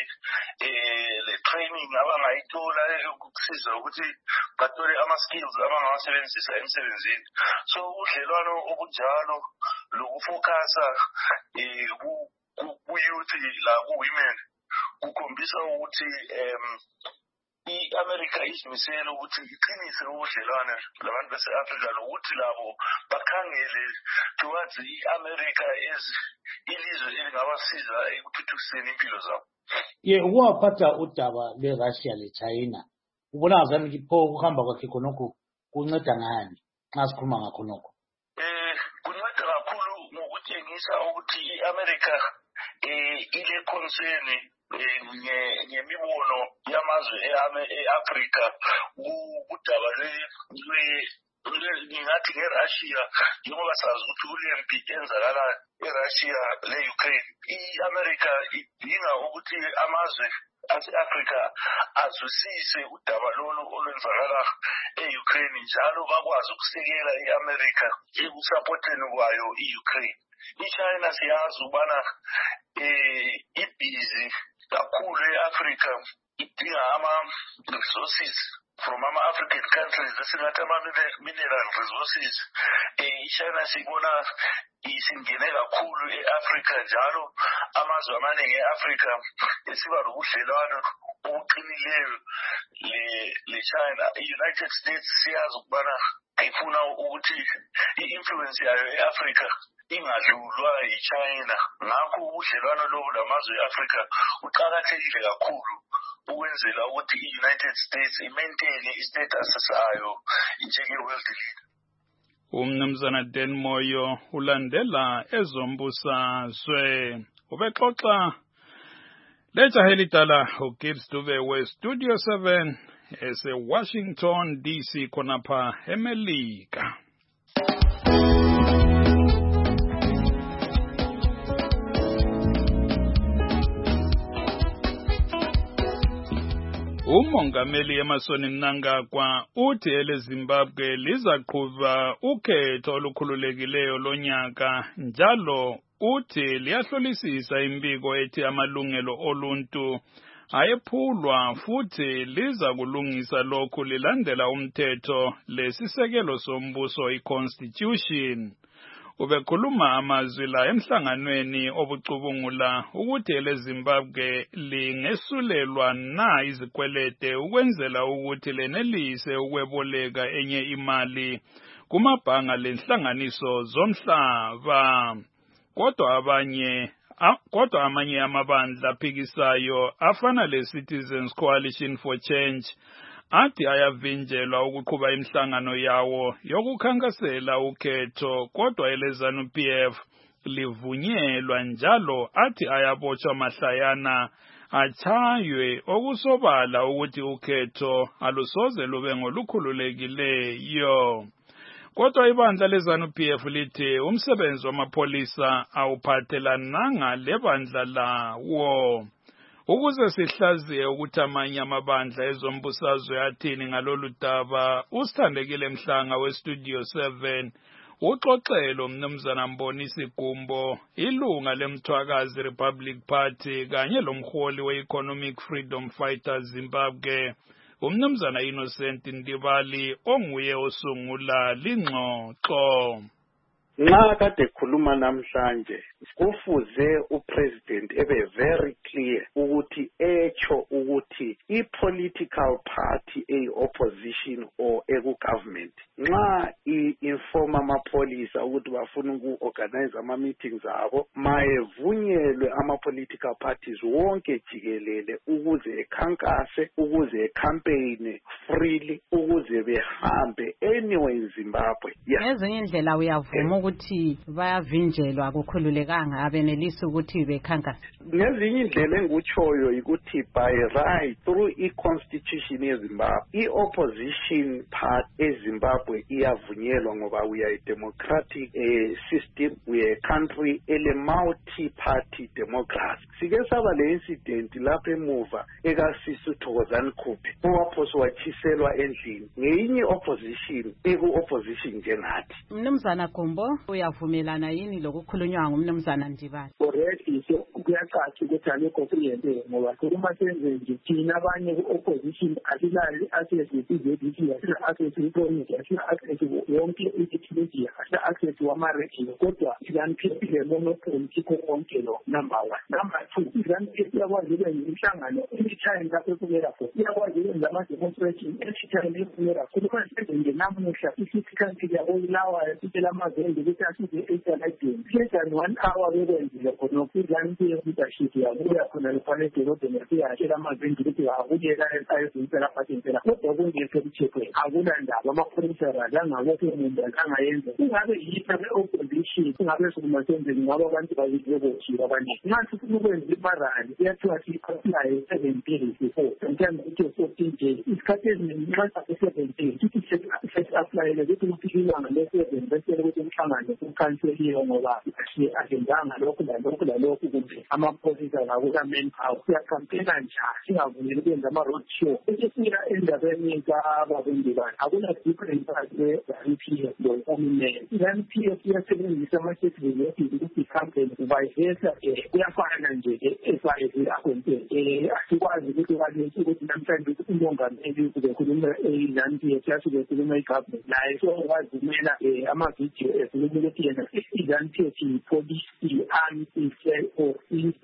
eh le training abangayithola ukusiza ukuthi bathole ama skills abangawasebenzisa emsebenzini. So udlelwano obunjalo lokufocusa eh ku youth la ku women kukhombisa ukuthi em i-Amerika izimisela ukuthi iqinise ubudlelwane labantu base-Afrika lokuthi labo bakhangele towards i-Amerika as ilizwe elingabasiza ekuthuthukiseni impilo zabo. Ye ukwaphatha udaba le-Russia le-China ubona ngazani pho ukuhamba kwakhe khonokho kunceda ngani nxa sikhuluma ngakho nokho? Eh kunceda kakhulu ngokutshengisa ukuthi i-Amerika eh ile concern ngemibono yamazwe e-Afrika udaba lwe ngingathi nge-Russia njengoba sazi ukuthi kulempi enzakala e-Russia le-Ukraine. I-Amerika idinga ukuthi amazwe ase-Afrika azwisise udaba lolu olwenzakala e-Ukraine njalo bakwazi ukusekela i-Amerika ekusupporteni kwayo i-Ukraine. I-China siyazi ukubana eh ibhizi kakhulu e-Afrika idinga ama-resources from ama-African countries esingathi ama-mineral resources. Eh i-China sibona isingene kakhulu e-Afrika njalo amazwe amaningi e-Afrika esiba nobudlelwano obuqinileyo le-China. I-United States siyazi ukubana ifuna ukuthi i-influence yayo e-Afrika ingadlulwa yi-China. Ngakho ubudlelwano lobu lamazwe e-Afrika uqakathekile kakhulu ukwenzela ukuthi i-United States i-maintain i-status sayo njenge-world leader. Umnumzana Dan Moyo ulandela ezombusazwe ubexoxa lejahe lidala uGibbs Dube we Studio seven ese-Washington D C khonapha eMelika. Umongameli Emmerson Mnangagwa uthi eleZimbabwe lizaqhuba ukhetho olukhululekileyo lonyaka njalo uthi liyahlolisisa imbiko ethi amalungelo oluntu ayephulwa futhi liza kulungisa lokhu lilandela umthetho lesisekelo sombuso i-Constitution. Ubekhuluma amazwi la emhlanganweni obucubungula ukuthi eleZimbabwe lingesulelwa na izikwelede ukwenzela ukuthi lenelise ukweboleka enye imali kumabhanga lenhlanganiso zomhlaba. Kodwa abanye kodwa amanye amabandla aphikisayo afana le-Citizens Coalition for Change athi ayavinjelwa ukuqhuba imihlangano yawo yokukhankasela ukhetho, kodwa eleZANU P F livunyelwa njalo athi ayabotshwa mahlayana achaywe okusobala ukuthi ukhetho alusoze lube ngolukhululekileyo. Kodwa ibandla leZANU-P F lithi umsebenzi wamapholisa awuphathelananga lebandla lawo. Ukuze sihlaziye ukuthi amanye amabandla ezombusazwe athini ngalolu daba, uSithandekile Mhlanga weStudio seven uxoxelo mnumzana Mbonisi Gumbo, ilunga lemthwakazi Republic Party kanye lomholi we-Economic Freedom Fighters Zimbabwe, umnumzana Innocent Ndibali onguye osungula lingxoxo. Nxa kade khuluma namhlanje kufuze upresident ebe very clear ukuthi echo ukuthi i-political party e-opposition or eku-government nxa i-informa amapolisa ukuthi bafuna uku-organize ama-meetings abo mayevunyelwe ama-political parties wonke jikelele ukuze ekhankase, ukuze ecampaign freely, ukuze behambe anywhere in Zimbabwe. Ngezinye indlela uyavuma ukuthi bayavinjelwa kukhululekanga abenelisi ukuthi bekhankase. Ngezinye indlela engutshoyo ukuthi by right through i-constitution yeZimbabwe i-opposition part eZimbabwe iyavunyelwa ngoba we are a democratic uh, system, we are a country ele multi-party democracy. Sike saba le incident lapha emuva ekasisu Thokozani Khuphe owaphosa wachiselwa endlini ngeyinye opposition eku-opposition njengathi. Mnumzana Gumbo uyavumelana yini lokukhulunywa ngumnumzana Ndibali? Already so kuyacaca ukuthi alekho kuyenzeka ngoba uma senze nje thina abanye ku-opposition asilali access ye-Z D C, asila access ye-economic, asila access yonke i-media, asila access wama-radio, kodwa izanu-P F le monopoly kikho konke lo, number one. Number two, izanu-P F iyakwazi ukwenza imihlangano anytime lapho efuneka khona, iyakwazi ukwenza ama-demonstration anytime efuneka khona. Uma senze nje namuhla i-city council yabo ilawayo sitshela amazembe ukuthi asize e-Eastern Kenya one hour bekwenzile khona izanu-P F leadership yabuya khona lephana edolobheni yasiyatshela amazembe ukuthi akuyeka ayozintela phathi impela kodwa kungekho emthethweni akula ndaba amapholisa azangabophe umuntu azangayenza kungabe yipha le-opposition kungabe sukuma senzeni ngabo abantu bazibokothiwe abaningi nxa sifuna ukwenza imarali kuyathiwa si-apply seventeen before sometimes ukuthi fourteen days isikhathi eziningi nxa sabe-seventeen sithi sesi-aplayele ukuthi kufike ilanga le-seven besele ukuthi umhlangano ukhanseliwe ngoba asenzanga lokhu lalokhu lalokhu kumbe amapholisa ngakula-manpower siyakhampena njani singavumeli ukwenza ama-road show esifika endabeni kababendibani akuna different phakathi kwe-ZANU-P F lo-Uminen. I-ZANU-P F iyasebenzisa ama-statement ukuthi i-campaign kuvayivesa um kuyafana nje esayezi akwenteni um asikwazi ukuthi kalesi ukuthi namhlanje ukuthi umongameli kube khuluma i-ZANU-P F yasuke ekhuluma i-government naye sowazimela um amavidiyo ekhuluma ukuthi yena i-ZANU-P F i-police i-army i-or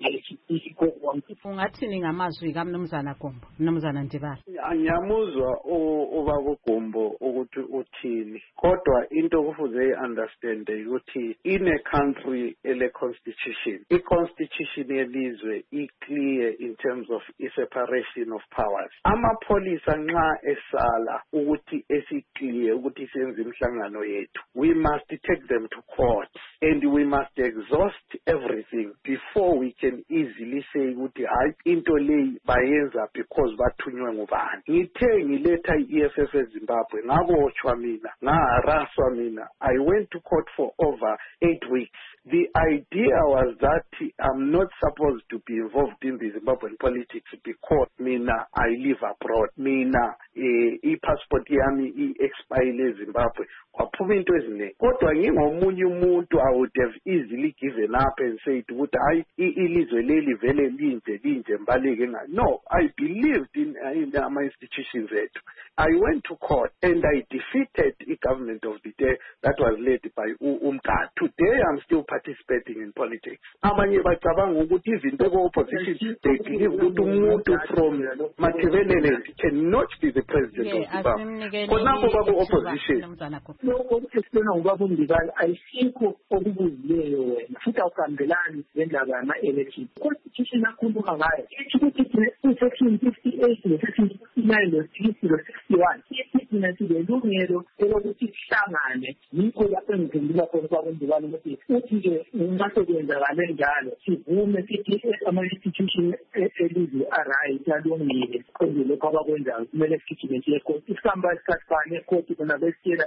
i-iko konke. Ungathini ngamazwi kaMnumzana Gumbo, Mnumzana Ndibali? Ngiyamuzwa ubaba uGumbo ukuthi uthini kodwa into kufuze understand ukuthi in a country ele constitution i-constitution yelizwe i-clear in terms of i-separation of powers. Amapolisa nxa esala ukuthi esi-clear ukuthi senze imhlangano yethu we must take them to court and we must exhaust everything before we can easily say ukuthi hayi into leyi bayenza because bathunywe ngubani. Ngithe ngiletha i-E F F eZimbabwe ngabotshwa mina ngaharaswa mina. I went to court for over eight weeks. The idea was that I'm not supposed to be involved in the Zimbabwean politics because mina I live abroad. Mina i-passport yami i-expire eZimbabwe. Kwaphuma into eziningi. Kodwa ngingomunye umuntu I would have easily given up and said ukuthi hayi ilizwe leli vele linje linje mbalike nga. No, I believed in, in my institutions ethu. I went to court and I defeated the government of the day that was led by uMkhatha. Today I'm still participating in politics. Abanye bacabanga ukuthi izinto ku-opposition they believe ukuthi umuntu from Machivelele cannot be the president of Zimbabwe. Khonapho baku-opposition. Lokho okuthethena ubaba uNdibali ayisikho okubuzileyo wena futhi awuhambelani nendaba yama-election. Constitution akhuluma ngayo ithi ukuthi i-section fifty-eight ne-section fifty-nine ne-sixty ne-sixty-one isithi thina silelungelo elokuthi sihlangane yikho lapho lapho engiphendula khona kwakwenzekani ukuthi uthi-ke nxa sekwenzakale njalo sivume sithi ama-institution elizwe a-right alungile kwenze lokho abakwenzayo kumele sigijime siye ekhoti isihamba isikhathi bani ekhoti khona besitshela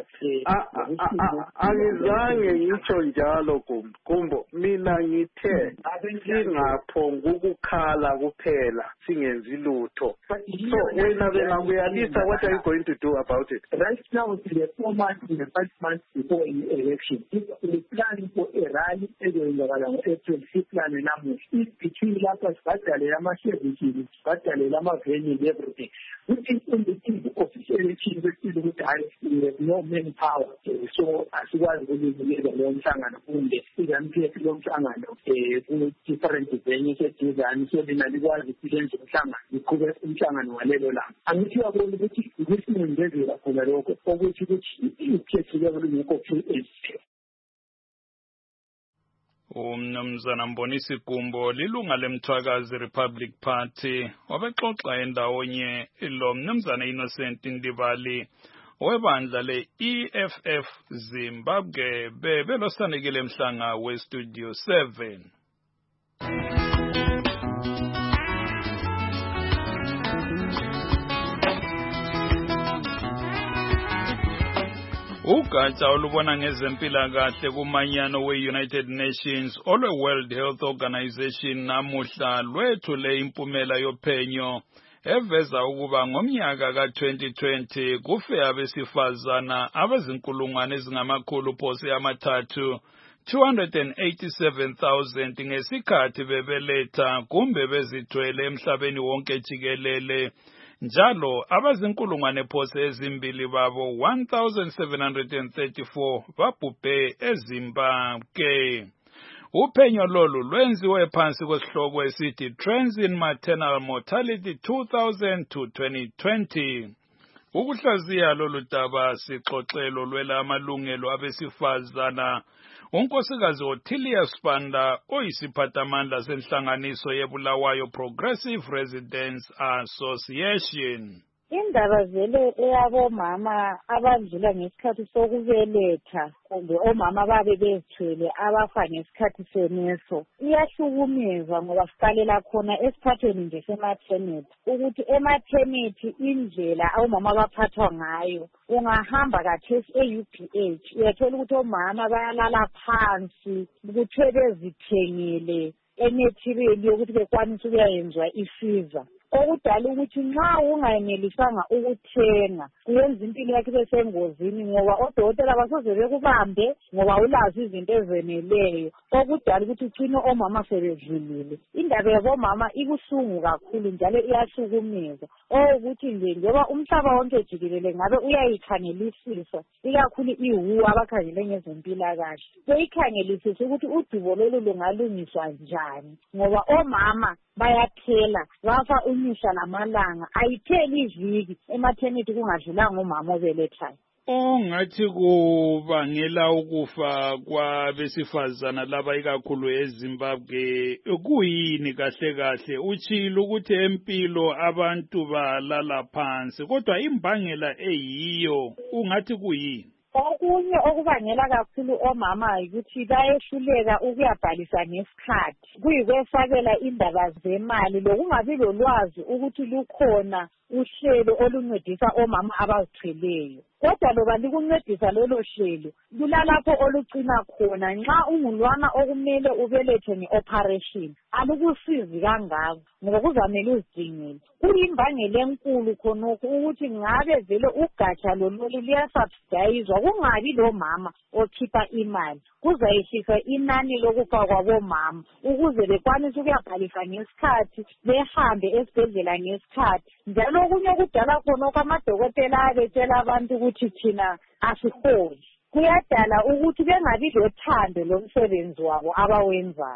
angizange ngitsho njalo Gumbo Gumbo mina ngithe singaphonga ukukhala kuphela singenzi lutho so wena bengakuyalisa what are you going to do about it? Right now to the four months in the five months before an election we plan for a rally ezoyenzakala ngo-April siplane namuhla if between lapha sibhadalela ama-services sibhadalela ama-venue and everything which is in the team official election besile ukuthi hayi we have no manpower so asikwazi ukuzinikeza leyo mhlangano kumbe izamphephi lo mhlangano um ku-different venues eduzane so lina likwazi ukuthi lenze umhlangano liqhube umhlangano walelo langa angithi uyabona ukuthi ukusinendezela khona lokho okuthi ukuthi ikhethi lelo lingekho phezulu. Umnumzana Mbonisi Gumbo lilunga lemthwakazi Republic Party wabexoxa endawonye lo mnumzana Innocent Ndibali webandla le E F F Zimbabwe bebelosanekile emhlanga we Studio seven. Ugatsha olubona ngezempilakahle kumanyano we-United Nations olwe-World Health Organization namuhla lwethule impumela yophenyo eveza ukuba ngomnyaka ka twenty twenty kufe abesifazana abazinkulungwane ezingamakhulu phose amathathu two hundred eighty-seven thousand ngesikhathi bebeletha kumbe bezithwele emhlabeni wonke jikelele. Njalo abazinkulungwane phose ezimbili babo one thousand seven hundred thirty-four babhubhe eZimbabwe. Uphenyo lolu lwenziwe phansi kwesihloko esithi Trends in Maternal Mortality two thousand to twenty twenty. Ukuhlaziya lolu daba sixoxelo lwela amalungelo abesifazana unkosikazi Ottilia Spanda oyisiphathamandla senhlanganiso yeBulawayo Progressive Residents Association. Indaba vele eyabomama abadlula ngesikhathi sokubeletha kumbe omama babe bezithwele abafa ngesikhathi seneso iyahlukumeza ngoba siqalela khona esiphathweni nje sematernity ukuthi ematernity indlela omama abaphathwa ngayo ungahamba kathesi e-U P H uyathola ukuthi omama bayalala phansi ukuthi bezithengele ematerial yokuthi bekwanise ukuyayenzwa i-fever okudala ukuthi nxa ungayenelisanga ukuthenga kuyenza impilo yakhe besengozini ngoba odokotela basoze bekubambe ngoba ulazi izinto ezeneleyo okudala ukuthi ucine omama sebedlulile. Indaba yabomama ibuhlungu kakhulu njalo iyahlukumeza okuthi nje njengoba umhlaba wonke jikelele ngabe uyayikhangelisisa ikakhulu I-W H O abakhangele ngezempilakahle beyikhangelisisa ukuthi udubo lolu lungalungiswa njani ngoba omama bayaphela bafa unyisha lamalanga ayitheli iviki ematernity kungadlulanga umama obelethayo. Ongathi kubangela ukufa kwabesifazana laba ikakhulu eZimbabwe kuyini kahle kahle utshilo ukuthi empilo abantu balala phansi kodwa imbangela eyiyo ungathi kuyini? Okunye okubangela kakhulu omama ukuthi bayehluleka ukuyabhalisa ngesikhathi kuyikwesabela indaba zemali lokungabi lolwazi ukuthi lukhona uhlelo oluncedisa omama abazithweleyo kodwa loba likuncedisa lolo hlelo kulalapho olucina khona nxa ungulwana okumele ubelethe nge-operation alukusizi kangako ngoba kuzamele uzidingele kuyimbangela enkulu khonokho ukuthi ngabe vele ugatsha lololu liyasubsidizwa kungabi lomama okhipha imali kuzayehlisa inani lokufa kwabomama ukuze bekwanise ukuyabhalisa ngesikhathi behambe esibhedlela ngesikhathi njalo okunye okudala khonokho amadokotela abetshela abantu ukuthi thina asiholi kuyadala ukuthi bengabi lothando lomsebenzi wabo abawenzayo.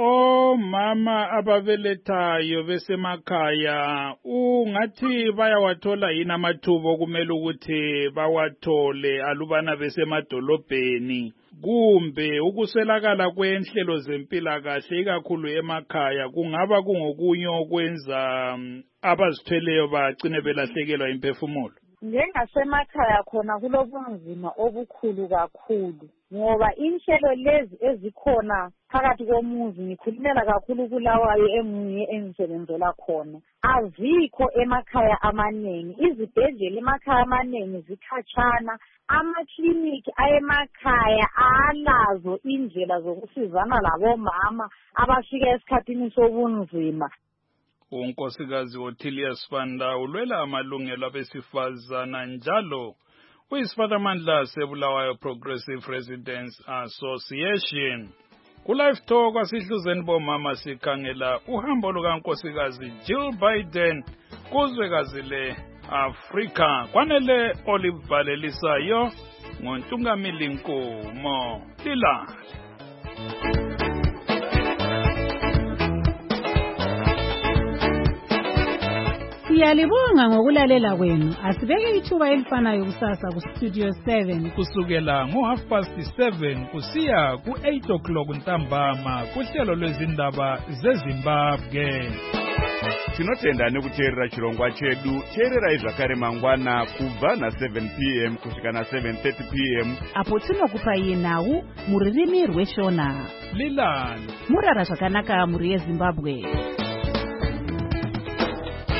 Omama ababelethayo besemakhaya ungathi bayawathola yini amathuba okumele ukuthi bawathole alubana besemadolobheni kumbe ukuswelakala kwenhlelo zempilakahle ikakhulu emakhaya kungaba kungokunye okwenza abazithweleyo bagcine belahlekelwa imphefumulo? njengasemakhaya khona kulobunzima obukhulu kakhulu ngoba inhlelo lezi ezikhona phakathi komuzi ngikhulumela kakhulu kulawayo emunye engisebenzela khona azikho emakhaya amaningi izibhedlela emakhaya amaningi zikhatshana amakliniki ayemakhaya alazo indlela zokusizana labomama abafika esikhathini sobunzima. unkosikazi Ottilius Fanda ulwela amalungelo abesifazana njalo uyisiphathamandla sebulawayo Progressive Residents Association. Ku-Live Talk asihluzeni bomama sikhangela uhambo lukankosikazi Jill Biden kuzwekazi le-Afrika kwanele olivalelisayo ngontungamili Nkomo Lila. Siyalibonga ngokulalela kwenu. Asibeke ithuba elifanayo kusasa ku Studio seven kusukela ngo half past seven kusiya ku eight o'clock ntambama kuhlelo lwezindaba zeZimbabwe. Tinotenda nekuteerera chirongwa chedu. Teererai zvakare mangwana kubva na seven p m kusvika na seven thirty p m apo tinokupa iye nhau muririmi rweshona. Lilani murara zvakanaka muri yeZimbabwe.